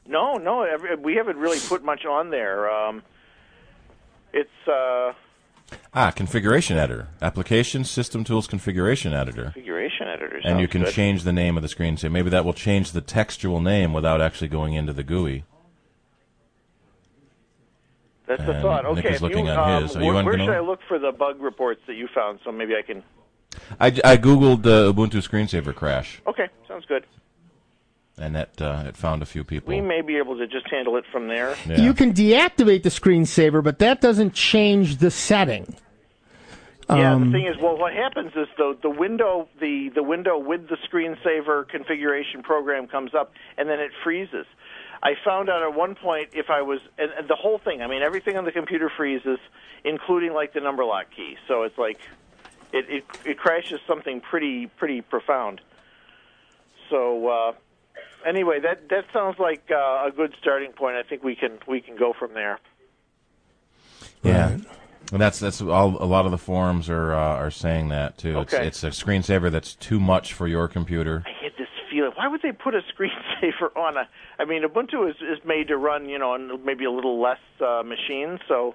No, we haven't really put much on there. It's Configuration editor. Application System Tools Configuration Editor. Configuration editor. And you can good. change the name of the screensaver. Maybe that will change the textual name without actually going into the GUI. That's the thought. Nick Okay, is looking on his. Are you on where should GNOME? I look for the bug reports that you found? So maybe I can. I Googled Ubuntu screensaver crash, Okay, sounds good. and that it found a few people. We may be able to just handle it from there. Yeah. You can deactivate the screensaver, but that doesn't change the setting. Yeah, the thing is, well, what happens is the window with the screensaver configuration program comes up, and then it freezes. I found out at one point if I was, and the whole thing, I mean, everything on the computer freezes, including like the number lock key. So it's like, it crashes something pretty profound. So anyway, that sounds like a good starting point. I think we can go from there. Yeah, and that's all. A lot of the forums are saying that too. Okay. It's a screensaver that's too much for your computer. I had this feeling. Why would they put a screensaver on a? I mean, Ubuntu is made to run, on maybe a little less machines. So,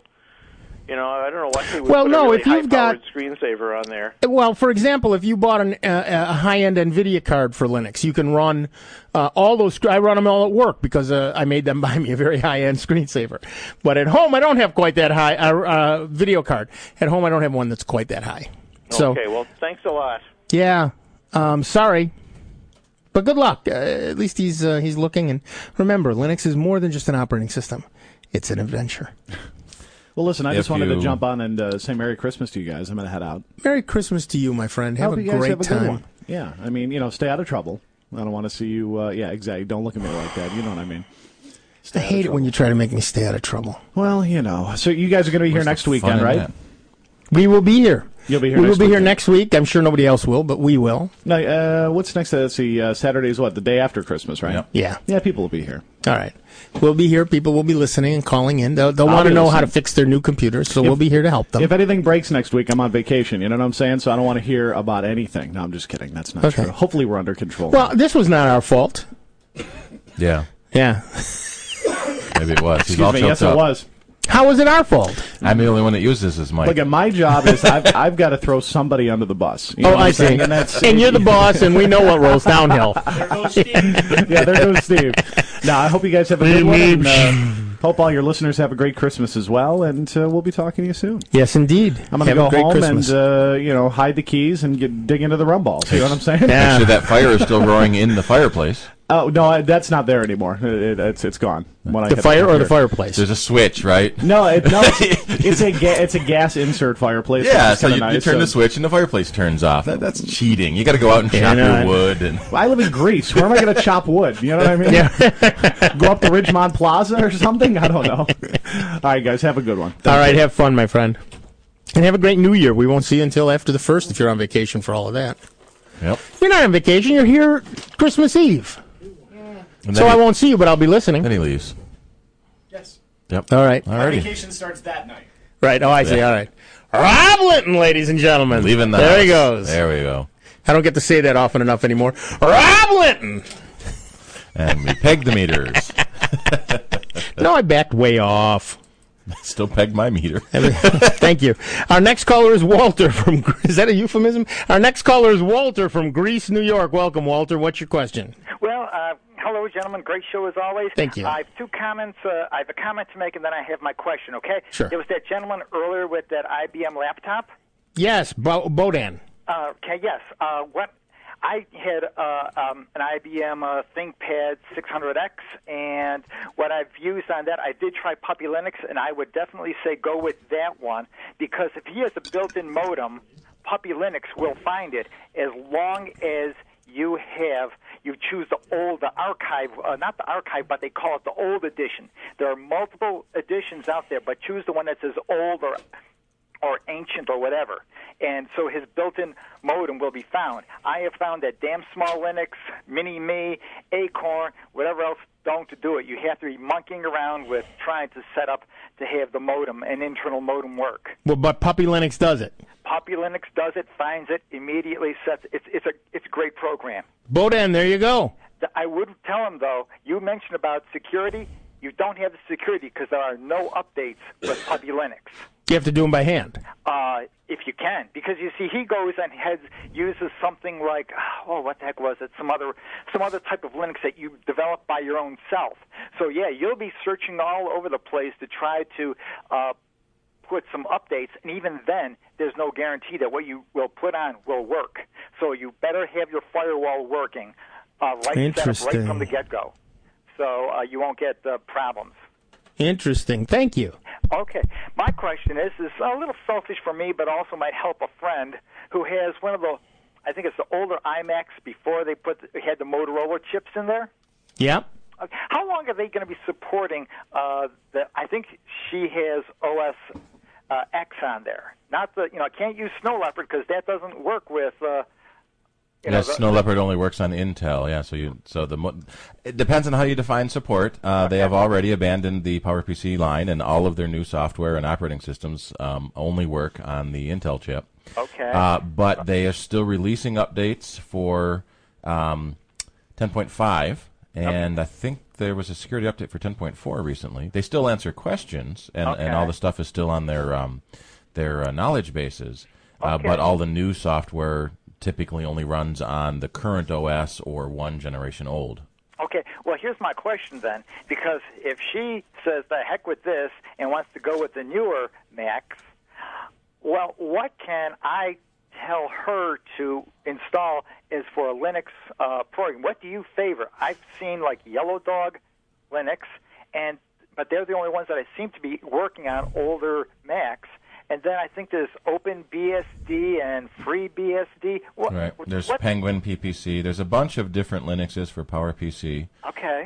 I don't know why they would Well, put no, a really if you've got- high-powered screensaver on there. Well, for example, if you bought a high-end NVIDIA card for Linux, you can run all those. I run them all at work because I made them buy me a very high-end screensaver. But at home, I don't have quite that high video card. At home, I don't have one that's quite that high. So, Okay, well, thanks a lot. yeah, sorry. But good luck. At least he's looking. And remember, Linux is more than just an operating system. It's an adventure. Well, listen, I just If wanted to you- jump on and say Merry Christmas to you guys. I'm going to head out. Merry Christmas to you, my friend. Have Hope a you guys great have a good time. one. Yeah, I mean, stay out of trouble. I don't want to see you. Yeah, exactly. Don't look at me like that. You know what I mean. I hate it when you try to make me stay out of trouble. Well, So you guys are going to be here Where's the next fun weekend, in right? that? We will be here. You'll be here. We will next be here weekend. next week. I'm sure nobody else will, but we will. No, what's next? Let's see. Saturday is what? The day after Christmas, right? Yep. Yeah. Yeah, people will be here. All right. We'll be here. People will be listening and calling in. They'll I'll want to be know how to listening. fix their new computers, so we'll be here to help them. If anything breaks next week, I'm on vacation. You know what I'm saying? So I don't want to hear about anything. No, I'm just kidding. That's not Okay. true. Hopefully, we're under control. Well, this was not our fault. Yeah, Yeah. maybe it was. He's Excuse all me. choked Yes, up. it was. How was it our fault? I'm the only one that uses this mic. Look, at my job is I've got to throw somebody under the bus. You know Oh, what I'm I see. saying? And, that's, And you're the boss, and we know what rolls downhill. yeah, there goes Steve. Now, I hope you guys have a good one. And, hope all your listeners have a great Christmas as well, and we'll be talking to you soon. Yes, indeed. I'm going to Have go a great home Christmas. and hide the keys and dig into the rum balls. You know what I'm saying? Yeah. Actually, that fire is still growing in the fireplace. Oh no, that's not there anymore. It's gone. When I The hit fire or the computer. fireplace? There's a switch, right? No, it's a gas insert fireplace. Yeah, which is so kinda you nice. turn the switch and the fireplace turns off. That's cheating. You got to go out and Yeah, chop no, your wood. And I live in Greece. Where am I going to chop wood? You know what I mean? Yeah. Go up to Ridgemont Plaza or something? I don't know. All right, guys, have a good one. All right, have fun, my friend. And have a great New Year. We won't see you until after the 1st if you're on vacation for all of that. Yep. You're not on vacation. You're here Christmas Eve. And So then I he- won't see you, but I'll be listening. Then he leaves. Yes. Yep. All right. My Alrighty. vacation starts that night. Right. Oh, I see. Yeah. All right. Rob Linton, ladies and gentlemen. Leaving the There house. he goes. There we go. I don't get to say that often enough anymore. Rob Linton. And we peg the meters. No, I backed way off. Still peg my meter. Thank you. Our next caller is Walter from... Is that a euphemism? Our next caller is Walter from Greece, New York. Welcome, Walter. What's your question? Well, hello, gentlemen. Great show as always. Thank you. I have two comments. I have a comment to make, and then I have my question, okay? Sure. There was that gentleman earlier with that IBM laptop. Yes, Bodan. Okay, yes. What I had an IBM ThinkPad 600X, and what I've used on that, I did try Puppy Linux, and I would definitely say go with that one, because if he has a built-in modem, Puppy Linux will find it as long as you choose the archive, not the archive, but they call it the old edition. There are multiple editions out there, but choose the one that says old or ancient or whatever. And so his built-in modem will be found. I have found that Damn Small Linux, Mini-Me, Acorn, whatever else don't do it. You have to be monkeying around with trying to set up to have the modem, an internal modem work. Well, but Puppy Linux does it. Puppy Linux does it, finds it, immediately sets it. It's a great program. Bodan, there you go. I would tell him, though, you mentioned about security. You don't have the security because there are no updates with Puppy Linux. You have to do them by hand. You can, because you see, he goes and uses something like, what the heck was it? Some other type of Linux that you develop by your own self. So yeah, you'll be searching all over the place to try to put some updates, and even then, there's no guarantee that what you will put on will work. So you better have your firewall working set up right from the get-go, so you won't get problems. Interesting. Thank you. Okay. My question is a little selfish for me, but also might help a friend who has one of the, I think it's the older iMacs before they had the Motorola chips in there. Yep. How long are they going to be supporting I think she has OS X on there. Not the, I can't use Snow Leopard because that doesn't work with Snow Leopard only works on Intel. Yeah, it depends on how you define support. They have already abandoned the PowerPC line, and all of their new software and operating systems only work on the Intel chip. Okay. But they are still releasing updates for 10.5, and I think there was a security update for 10.4 recently. They still answer questions, and all the stuff is still on their knowledge bases. But all the new software typically only runs on the current OS or one generation old. Okay, well, here's my question then, because if she says the heck with this and wants to go with the newer Macs, well, what can I tell her to install as for a Linux program? What do you favor? I've seen like Yellow Dog Linux, but they're the only ones that I seem to be working on older Macs. And then I think there's OpenBSD and FreeBSD. Right. There's Penguin PPC. There's a bunch of different Linuxes for PowerPC. Okay.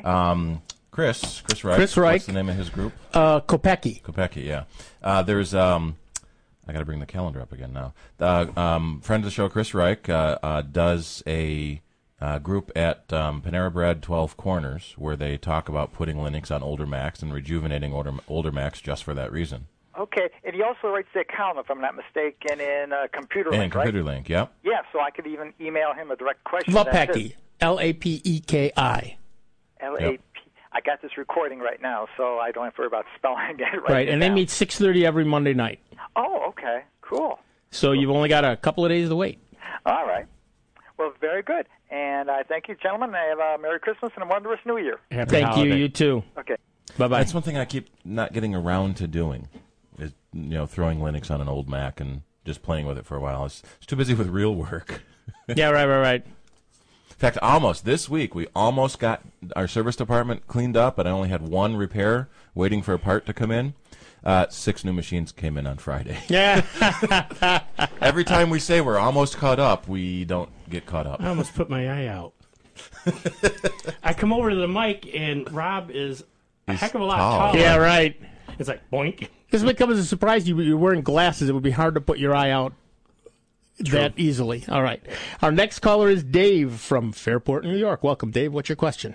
Chris Reich. Chris Reich. What's the name of his group? Kopecki. Kopecki, yeah. There's I got to bring the calendar up again now. Friend of the show, Chris Reich, does a group at Panera Bread 12 Corners where they talk about putting Linux on older Macs and rejuvenating older Macs just for that reason. Okay, and he also writes the account, if I'm not mistaken, in ComputerLink, right? ComputerLink, yeah. Yeah, so I could even email him a direct question. Lapeki, Lapeki. L-A-P. I got this recording right now, so I don't have to worry about spelling it right. And they meet 6:30 every Monday night. Oh, okay, cool. So you've only got a couple of days to wait. All right. Well, very good. And I thank you, gentlemen. I have a Merry Christmas and a wondrous New Year. Thank holiday. you. You too. Okay. Bye-bye. That's one thing I keep not getting around to doing. Is throwing Linux on an old Mac and just playing with it for a while. It's too busy with real work. Yeah, right. In fact, this week, we almost got our service department cleaned up, and I only had one repair waiting for a part to come in. 6 new machines came in on Friday. Yeah. Every time we say we're almost caught up, we don't get caught up. I almost put my eye out. I come over to the mic, and Rob is a heck of a lot taller. Yeah, right. It's like, boink. This would come as a surprise. You're wearing glasses. It would be hard to put your eye out that easily. All right. Our next caller is Dave from Fairport, New York. Welcome, Dave. What's your question?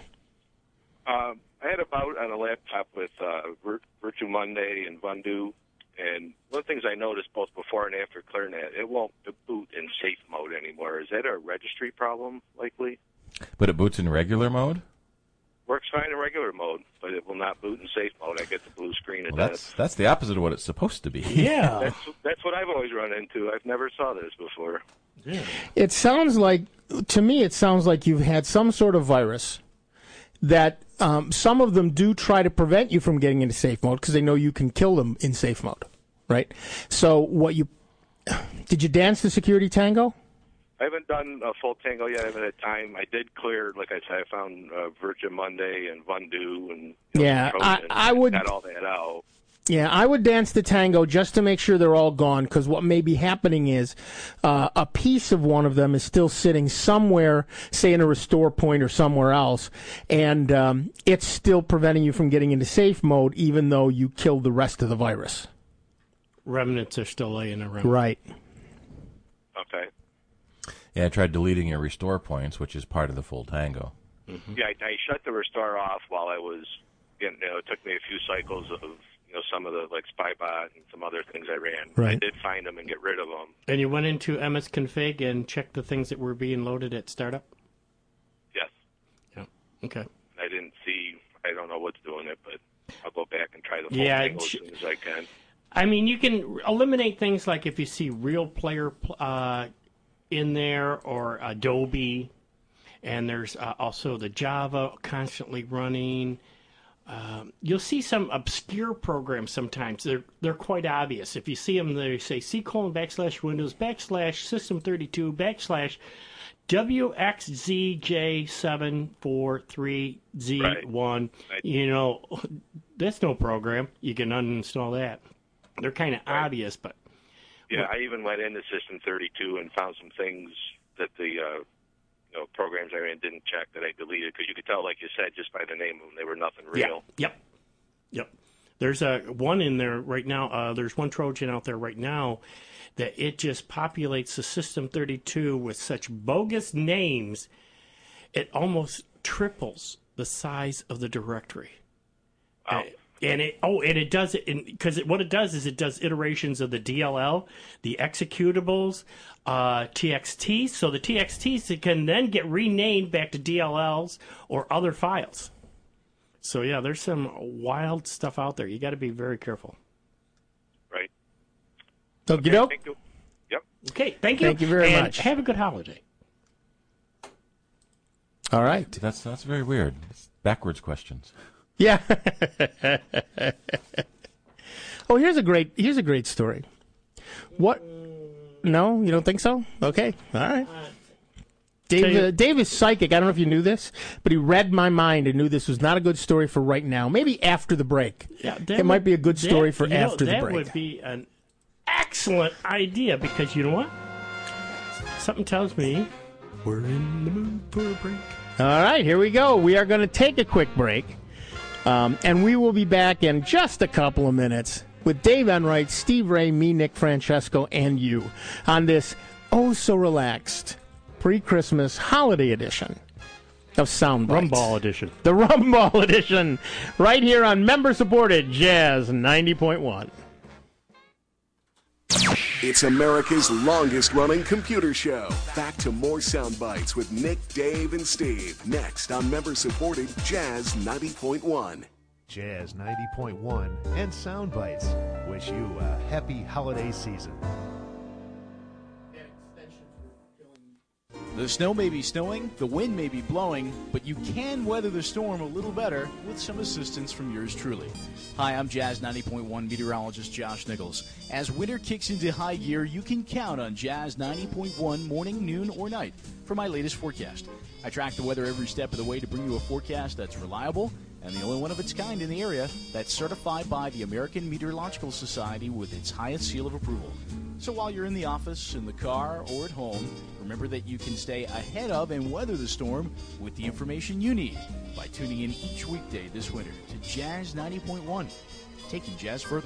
I had a bout on a laptop with Virtue Monday and Vundu, and one of the things I noticed both before and after clearing that, it won't boot in safe mode anymore. Is that a registry problem, likely? But it boots in regular mode? Works fine in regular mode, but it will not boot in safe mode. I get the blue screen at that. That's the opposite of what it's supposed to be. Yeah. That's what I've always run into. I've never saw this before. Yeah. It sounds like you've had some sort of virus that some of them do try to prevent you from getting into safe mode because they know you can kill them in safe mode, right? So did you dance the security tango? I haven't done a full tango yet. I haven't had time. I did clear, like I said, I found Virgin Monday and Vundu and I would got all that out. Yeah, I would dance the tango just to make sure they're all gone, because what may be happening is a piece of one of them is still sitting somewhere, say in a restore point or somewhere else, and it's still preventing you from getting into safe mode, even though you killed the rest of the virus. Remnants are still laying around. Right. Okay. Yeah, I tried deleting your restore points, which is part of the full tango. Mm-hmm. Yeah, I shut the restore off while I was, it took me a few cycles of, some of the, like, Spybot and some other things I ran. Right. I did find them and get rid of them. And you went into msconfig and checked the things that were being loaded at startup? Yes. Yeah. Okay. I don't know what's doing it, but I'll go back and try the full tango as soon as I can. I mean, you can eliminate things like if you see Real Player in there or Adobe, and there's also the Java constantly running. You'll see some obscure programs sometimes. They're quite obvious. If you see them, they say /Windows /System32 /WXZJ743Z1. Right. You know, that's no program. You can uninstall that. They're kind of obvious, but... Yeah, I even went into System32 and found some things that the programs I ran didn't check that I deleted, because you could tell, like you said, just by the name of them, they were nothing real. Yep. There's one in there right now. There's one Trojan out there right now that it just populates the System32 with such bogus names, it almost triples the size of the directory. Wow. And it does it because what it does is it does iterations of the DLL, the executables, TXT. So the TXTs can then get renamed back to DLLs or other files. So yeah, there's some wild stuff out there. You got to be very careful. Right. Okie doke. Thank you. Yep. Okay. Thank you. Thank you very and much. Have a good holiday. All right. That's very weird. It's backwards questions. Yeah. Oh, here's a great story. What? No, you don't think so? Okay. All right. Dave is psychic. I don't know if you knew this, but he read my mind and knew this was not a good story for right now. Maybe after the break. Yeah, it might be a good story for after the break. That would be an excellent idea because you know what? Something tells me we're in the mood for a break. All right, here we go. We are going to take a quick break, and we will be back in just a couple of minutes with Dave Enright, Steve Ray, me, Nick Francesco, and you on this oh-so-relaxed pre-Christmas holiday edition of Soundbites. Rumball edition. The Rumball edition, right here on member-supported Jazz 90.1. It's America's longest-running computer show. Back to more Soundbites with Nick, Dave, and Steve. Next on member-supported Jazz 90.1. Jazz 90.1 and Soundbites wish you a happy holiday season. The snow may be snowing, the wind may be blowing, but you can weather the storm a little better with some assistance from yours truly. Hi, I'm Jazz 90.1 meteorologist Josh Nichols. As winter kicks into high gear, you can count on Jazz 90.1 morning, noon, or night for my latest forecast. I track the weather every step of the way to bring you a forecast that's reliable and the only one of its kind in the area that's certified by the American Meteorological Society with its highest seal of approval. So while you're in the office, in the car, or at home, remember that you can stay ahead of and weather the storm with the information you need by tuning in each weekday this winter to Jazz 90.1, taking jazz further.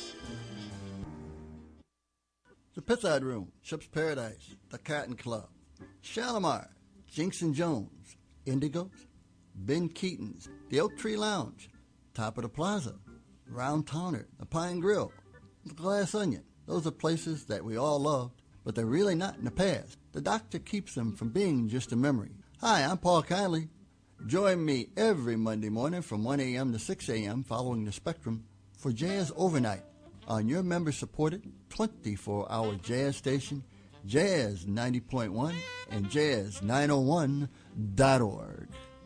The Pitside Room, Ship's Paradise, The Cotton Club, Shalimar, Jinx and Jones, Indigos, Ben Keaton's, the Oak Tree Lounge, Top of the Plaza, Round Towner, the Pine Grill, the Glass Onion. Those are places that we all loved, but they're really not in the past. The doctor keeps them from being just a memory. Hi, I'm Paul Kiley. Join me every Monday morning from 1 a.m. to 6 a.m. following the Spectrum for Jazz Overnight on your member-supported 24-hour jazz station, Jazz 90.1 and Jazz901.org.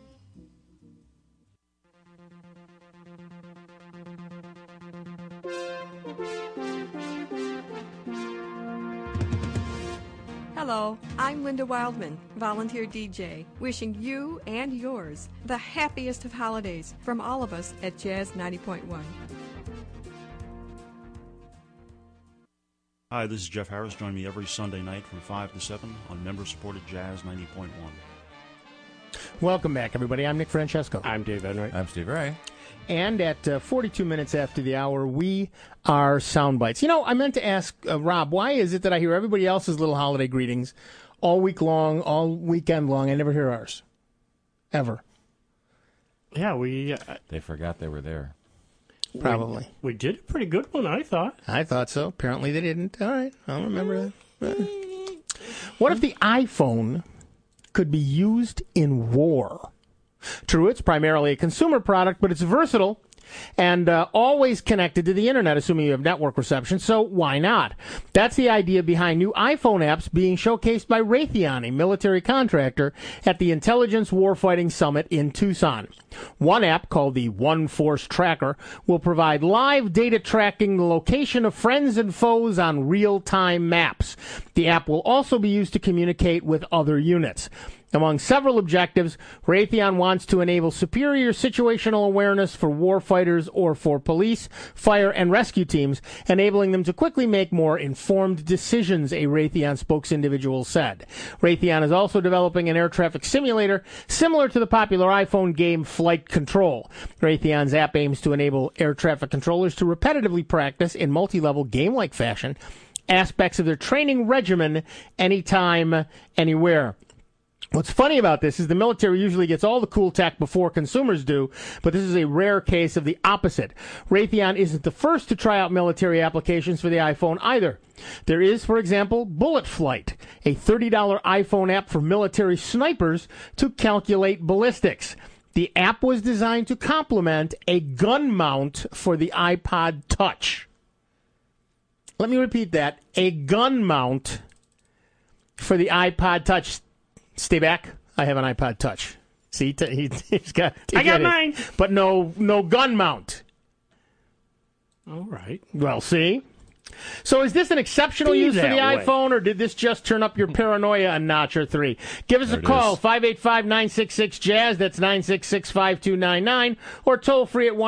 Hello, I'm Linda Wildman, volunteer DJ, wishing you and yours the happiest of holidays from all of us at Jazz 90.1. Hi, this is Jeff Harris. Join me every Sunday night from 5 to 7 on member-supported Jazz 90.1. Welcome back, everybody. I'm Nick Francesco. I'm Dave Enright. I'm Steve Ray. And at 42 minutes after the hour, we are Soundbites. You know, I meant to ask Rob, why is it that I hear everybody else's little holiday greetings all week long, all weekend long? I never hear ours. Ever. Yeah, we... they forgot they were there. Probably. We did a pretty good one, I thought. I thought so. Apparently they didn't. All right. I'll remember that. What if the iPhone could be used in war? True, it's primarily a consumer product, but it's versatile and always connected to the internet, assuming you have network reception, so why not? That's the idea behind new iPhone apps being showcased by Raytheon, a military contractor, at the Intelligence Warfighting Summit in Tucson. One app, called the One Force Tracker, will provide live data tracking the location of friends and foes on real-time maps. The app will also be used to communicate with other units. Among several objectives, Raytheon wants to enable superior situational awareness for warfighters or for police, fire, and rescue teams, enabling them to quickly make more informed decisions, a Raytheon spokes-individual said. Raytheon is also developing an air traffic simulator similar to the popular iPhone game Flight Control. Raytheon's app aims to enable air traffic controllers to repetitively practice in multi-level game-like fashion aspects of their training regimen anytime, anywhere. What's funny about this is the military usually gets all the cool tech before consumers do, but this is a rare case of the opposite. Raytheon isn't the first to try out military applications for the iPhone either. There is, for example, Bullet Flight, a $30 iPhone app for military snipers to calculate ballistics. The app was designed to complement a gun mount for the iPod Touch. Let me repeat that. A gun mount for the iPod Touch. Stay back. I have an iPod Touch. See, he's got. I got mine, but no gun mount. All right. Well, see. So, is this an exceptional use for the iPhone, or did this just turn up your paranoia a notch or three? Give us a call, 585-966-JAZZ. That's 966-5299, or toll free at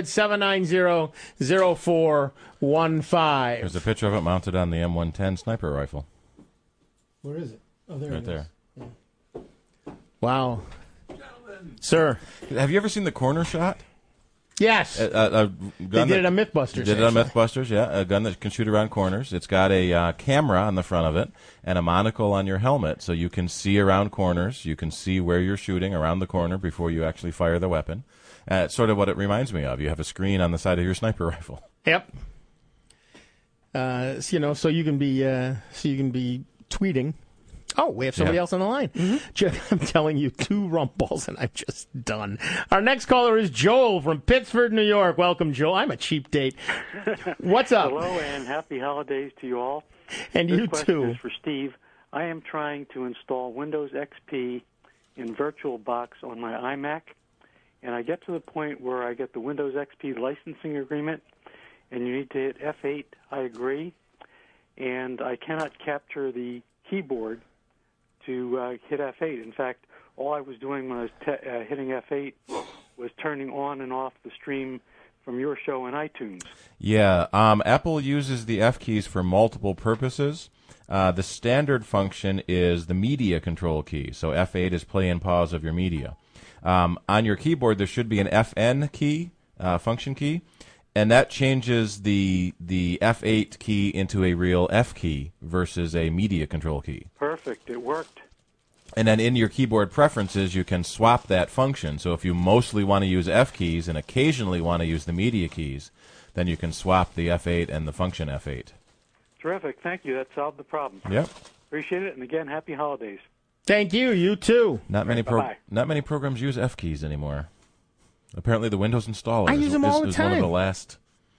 1-800-790-0415. There's a picture of it mounted on the M110 sniper rifle. Where is it? Oh, there right it is. There. Wow. Sir. Have you ever seen the corner shot? Yes. They did it on Mythbusters. Did it on Mythbusters, yeah. A gun that can shoot around corners. It's got a camera on the front of it and a monocle on your helmet, so you can see around corners. You can see where you're shooting around the corner before you actually fire the weapon. It's sort of what it reminds me of. You have a screen on the side of your sniper rifle. Yep. So you can be tweeting. Oh, we have somebody else on the line. Mm-hmm. I'm telling you, 2 rump balls, and I'm just done. Our next caller is Joel from Pittsford, New York. Welcome, Joel. I'm a cheap date. What's up? Hello, and happy holidays to you all. And this you question too. Is for Steve. I am trying to install Windows XP in VirtualBox on my iMac, and I get to the point where I get the Windows XP licensing agreement, and you need to hit F8. I agree, and I cannot capture the keyboard to hit F8. In fact, all I was doing when I was hitting F8 was turning on and off the stream from your show in iTunes. Yeah, Apple uses the F keys for multiple purposes. The standard function is the media control key. So F8 is play and pause of your media. On your keyboard, there should be an FN key, function key, and that changes the F8 key into a real F key versus a media control key. Perfect. It worked. And then in your keyboard preferences, you can swap that function. So if you mostly want to use F keys and occasionally want to use the media keys, then you can swap the F8 and the function F8. Terrific. Thank you. That solved the problem. Yep. Appreciate it. And again, happy holidays. Thank you. You too. Not many Bye-bye. not many programs use F keys anymore. Apparently, the Windows installer I use them all the is one of time. the last.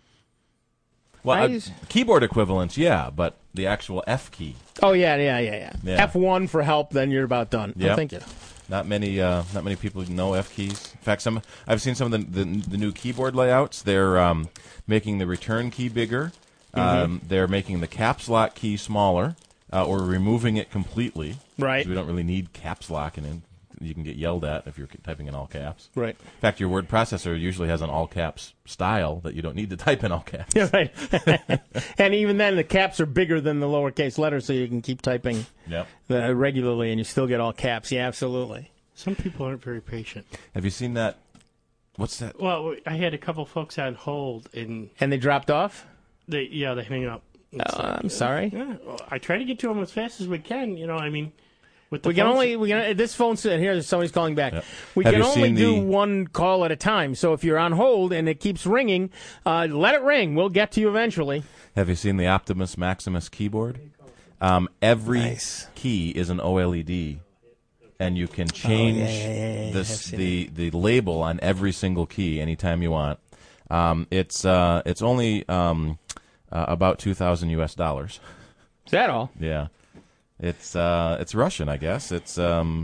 Well, keyboard equivalents, yeah, but the actual F key. Oh, yeah. F1 for help, then you're about done. Yeah. Oh, thank you. Not many people know F keys. In fact, I've seen some of the new keyboard layouts. They're making the return key bigger. They're making the caps lock key smaller, or removing it completely. Right. We don't really need caps lock, and you can get yelled at if you're typing in all caps. Right. In fact, your word processor usually has an all caps style that you don't need to type in all caps. Yeah, right. And even then, the caps are bigger than the lowercase letters, so you can keep typing regularly, and you still get all caps. Yeah, absolutely. Some people aren't very patient. Have you seen that? What's that? Well, I had a couple folks on hold, and they dropped off. They hang up. I'm sorry. Yeah, well, I try to get to them as fast as we can. With the We can phones- this phone set here. Somebody's calling back. Yep. We Have can you only seen do the- one call at a time. So if you're on hold and it keeps ringing, let it ring. We'll get to you eventually. Have you seen the Optimus Maximus keyboard? Every key is an OLED, and you can change the label on every single key anytime you want. It's only about $2,000 US. Is that all? Yeah, it's Russian, I guess. It's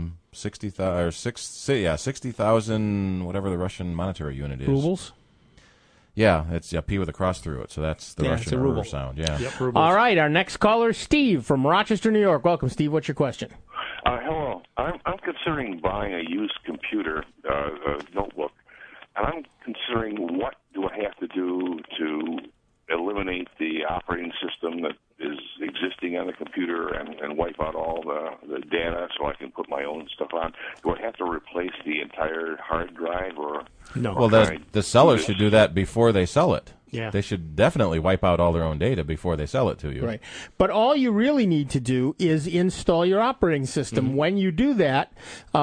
60,000 whatever the Russian monetary unit is. Rubles. Yeah, it's a P with a cross through it, so that's the it's a Russian ruble sound. Yeah. Yep, rubles. All right, our next caller, Steve from Rochester, New York. Welcome, Steve. What's your question? Hello. I'm considering buying a used computer, a notebook, and I'm considering what do I have to do to eliminate the operating system that is existing on the computer and wipe out all the data so I can put my own stuff on. Do I have to replace the entire hard drive or? No. Well, the sellers should do that before they sell it. Yeah. They should definitely wipe out all their own data before they sell it to you. Right. But all you really need to do is install your operating system. Mm-hmm. When you do that,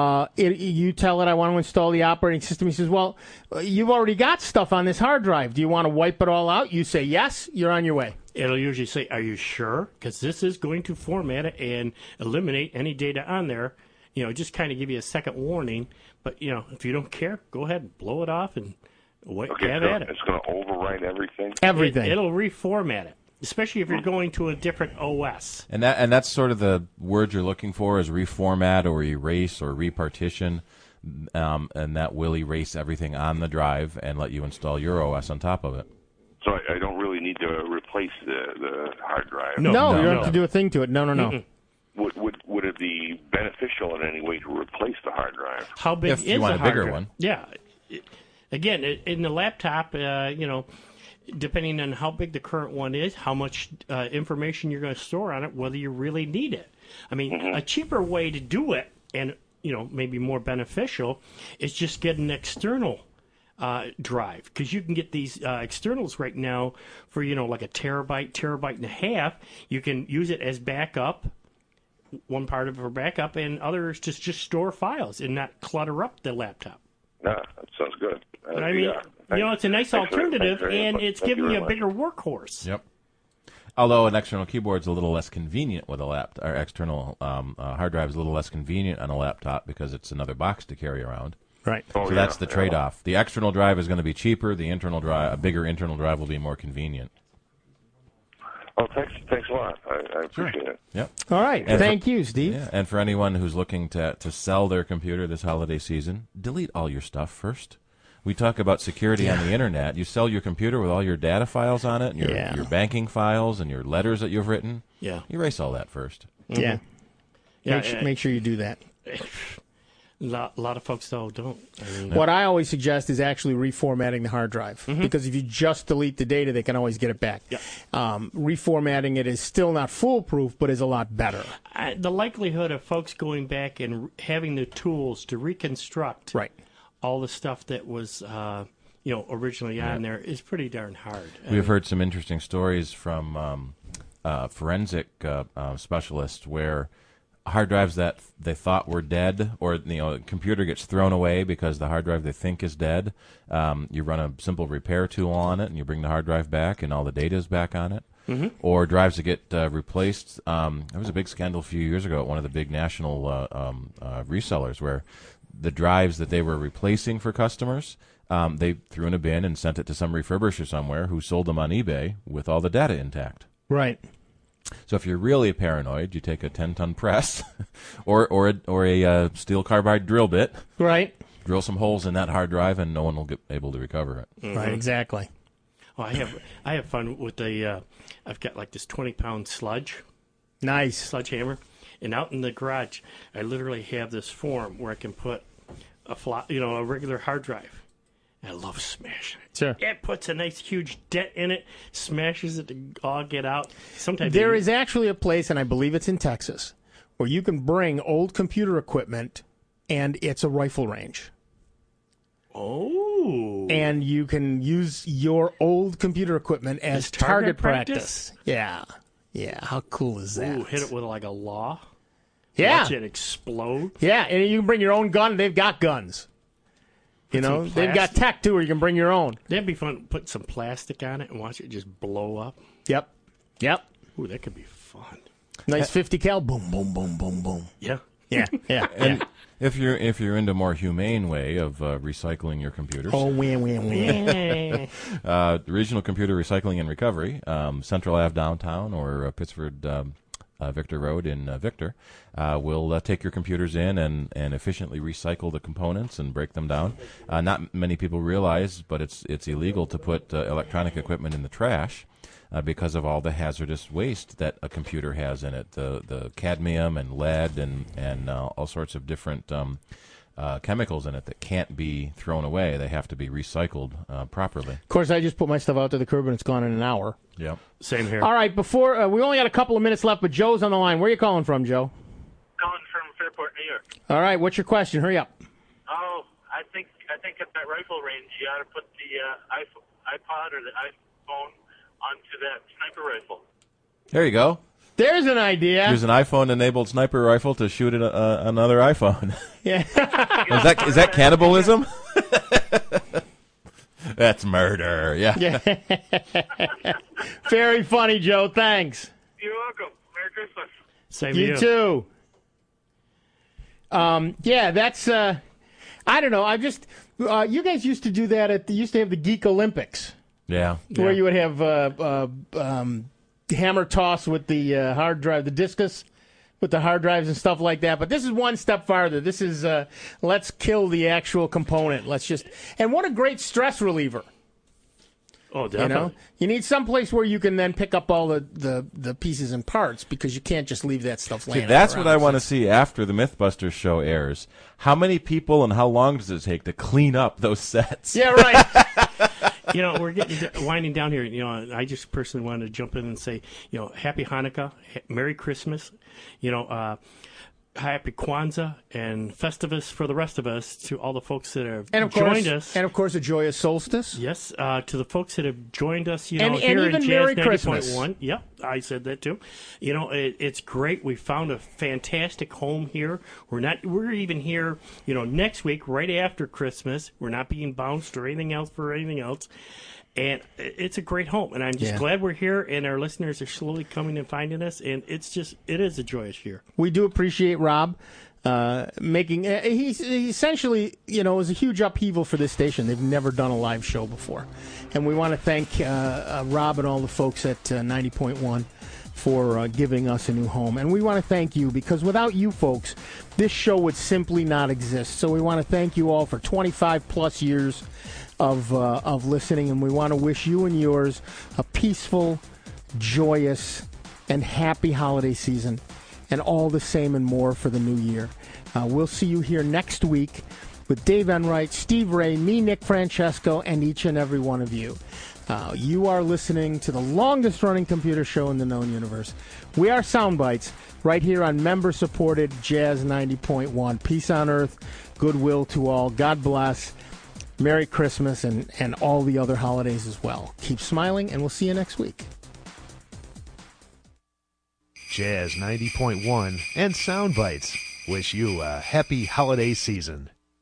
you tell it, I want to install the operating system. He says, well, you've already got stuff on this hard drive. Do you want to wipe it all out? You say yes, you're on your way. It'll usually say, are you sure? Because this is going to format it and eliminate any data on there. Just kind of give you a second warning. But, if you don't care, go ahead and blow it off and have at it. It's going to overwrite everything? Everything. It'll reformat it, especially if you're going to a different OS. And that's sort of the word you're looking for is reformat or erase or repartition, and that will erase everything on the drive and let you install your OS on top of it. So I don't really need to replace the hard drive? No, you don't have to do a thing to it. No. Mm-mm. Would it be beneficial in any way to replace the hard drive? How big If is you want the a hard bigger drive? one. Yeah. Again, in the laptop, depending on how big the current one is, how much information you're going to store on it, whether you really need it. I mean, a cheaper way to do it, and maybe more beneficial, is just get an external drive, because you can get these externals right now for like a terabyte and a half. You can use it as backup. One part of it for backup, and others just store files and not clutter up the laptop. No, that sounds good. But I mean, it's a nice alternative, and it's giving you a bigger workhorse. Yep. Although an external keyboard is a little less convenient with a laptop, or external hard drive is a little less convenient on a laptop because it's another box to carry around. Right. So that's the trade-off. The external drive is going to be cheaper. The internal drive, a bigger internal drive, will be more convenient. Oh, thanks a lot. I appreciate it. Yep. All right. Thank you, Steve. Yeah, and for anyone who's looking to sell their computer this holiday season, delete all your stuff first. We talk about security on the internet. You sell your computer with all your data files on it, and your banking files, and your letters that you've written. Yeah. Erase all that first. Yeah. Make sure you do that. A lot of folks, though, don't. What I always suggest is actually reformatting the hard drive, because if you just delete the data, they can always get it back. Yeah. Reformatting it is still not foolproof, but is a lot better. The likelihood of folks going back and having the tools to reconstruct all the stuff that was originally on there is pretty darn hard. We've heard some interesting stories from forensic specialists where hard drives that they thought were dead, or a computer gets thrown away because the hard drive they think is dead. You run a simple repair tool on it, and you bring the hard drive back, and all the data is back on it. Or drives that get replaced. There was a big scandal a few years ago at one of the big national resellers where the drives that they were replacing for customers, they threw in a bin and sent it to some refurbisher somewhere who sold them on eBay with all the data intact. Right. So if you're really paranoid, you take a 10-ton press or a steel carbide drill bit. Right. Drill some holes in that hard drive, and no one will get able to recover it. Right, exactly. Oh, I have fun with I've got like this 20-pound sledgehammer, and out in the garage, I literally have this form where I can put a regular hard drive. I love smashing it. Sure. It puts a nice huge dent in it, smashes it to all get out. Sometimes there is actually a place, and I believe it's in Texas, where you can bring old computer equipment, and it's a rifle range. Oh. And you can use your old computer equipment as target practice. Yeah. Yeah. How cool is that? Ooh, hit it with like a law. Yeah. Watch it explode. Yeah, and you can bring your own gun. They've got guns. They've got tech, too, where you can bring your own. That'd be fun. Put some plastic on it and watch it just blow up. Yep. Ooh, that could be fun. Nice 50 cal. Boom, boom, boom, boom, boom. Yeah. Yeah. If you're into more humane way of recycling your computers, Regional Computer Recycling and Recovery, Central Ave downtown or Pittsford Victor Road in Victor, will take your computers in and efficiently recycle the components and break them down. Not many people realize, but it's illegal to put electronic equipment in the trash. Because of all the hazardous waste that a computer has in it, the cadmium and lead and all sorts of different chemicals in it that can't be thrown away. They have to be recycled properly. Of course, I just put my stuff out to the curb and it's gone in an hour. Yeah, same here. All right, before we only got a couple of minutes left, but Joe's on the line. Where are you calling from, Joe? Calling from Fairport, New York. All right, what's your question? Hurry up. Oh, I think at that rifle range, you ought to put the iPod or the iPhone onto that sniper rifle. There you go. There's an idea. Use an iPhone-enabled sniper rifle to shoot at another iPhone. Yeah. Is that cannibalism? That's murder. Yeah. Very funny, Joe. Thanks. You're welcome. Merry Christmas. Same to you. You too. Yeah, that's. I don't know. I just. You guys used to do that used to have the Geek Olympics. Yeah. Where you would have hammer toss with the hard drive, the discus with the hard drives and stuff like that. But this is one step farther. This is let's kill the actual component. And what a great stress reliever. Oh, definitely. You need some place where you can then pick up all the pieces and parts because you can't just leave that stuff laying around. That's what I want to see after the Mythbusters show airs. How many people and how long does it take to clean up those sets? Yeah, right. We're winding down here. I just personally wanted to jump in and say, Happy Hanukkah, Merry Christmas, Happy Kwanzaa and Festivus for the rest of us, to all the folks that have joined us. And, of course, a joyous solstice. Yes, to the folks that have joined us, and here even in Jazz Merry 90.1. Christmas. Yep, I said that too. It's great. We found a fantastic home here. We're even here, next week, right after Christmas. We're not being bounced or anything else for anything else. And it's a great home, and I'm just glad we're here, and our listeners are slowly coming and finding us, and it is a joyous year. We do appreciate Rob making. He essentially, it was a huge upheaval for this station. They've never done a live show before, and we want to thank Rob and all the folks at 90.1 for giving us a new home. And we want to thank you, because without you folks, this show would simply not exist. So we want to thank you all for 25 plus years of listening, and we want to wish you and yours a peaceful, joyous, and happy holiday season, and all the same and more for the new year. We'll see you here next week with Dave Enright, Steve Ray, me, Nick Francesco, and each and every one of you. You are listening to the longest-running computer show in the known universe. We are Soundbites, right here on member-supported Jazz 90.1. Peace on earth, goodwill to all. God bless. Merry Christmas and all the other holidays as well. Keep smiling, and we'll see you next week. Jazz 90.1 and Soundbites wish you a happy holiday season.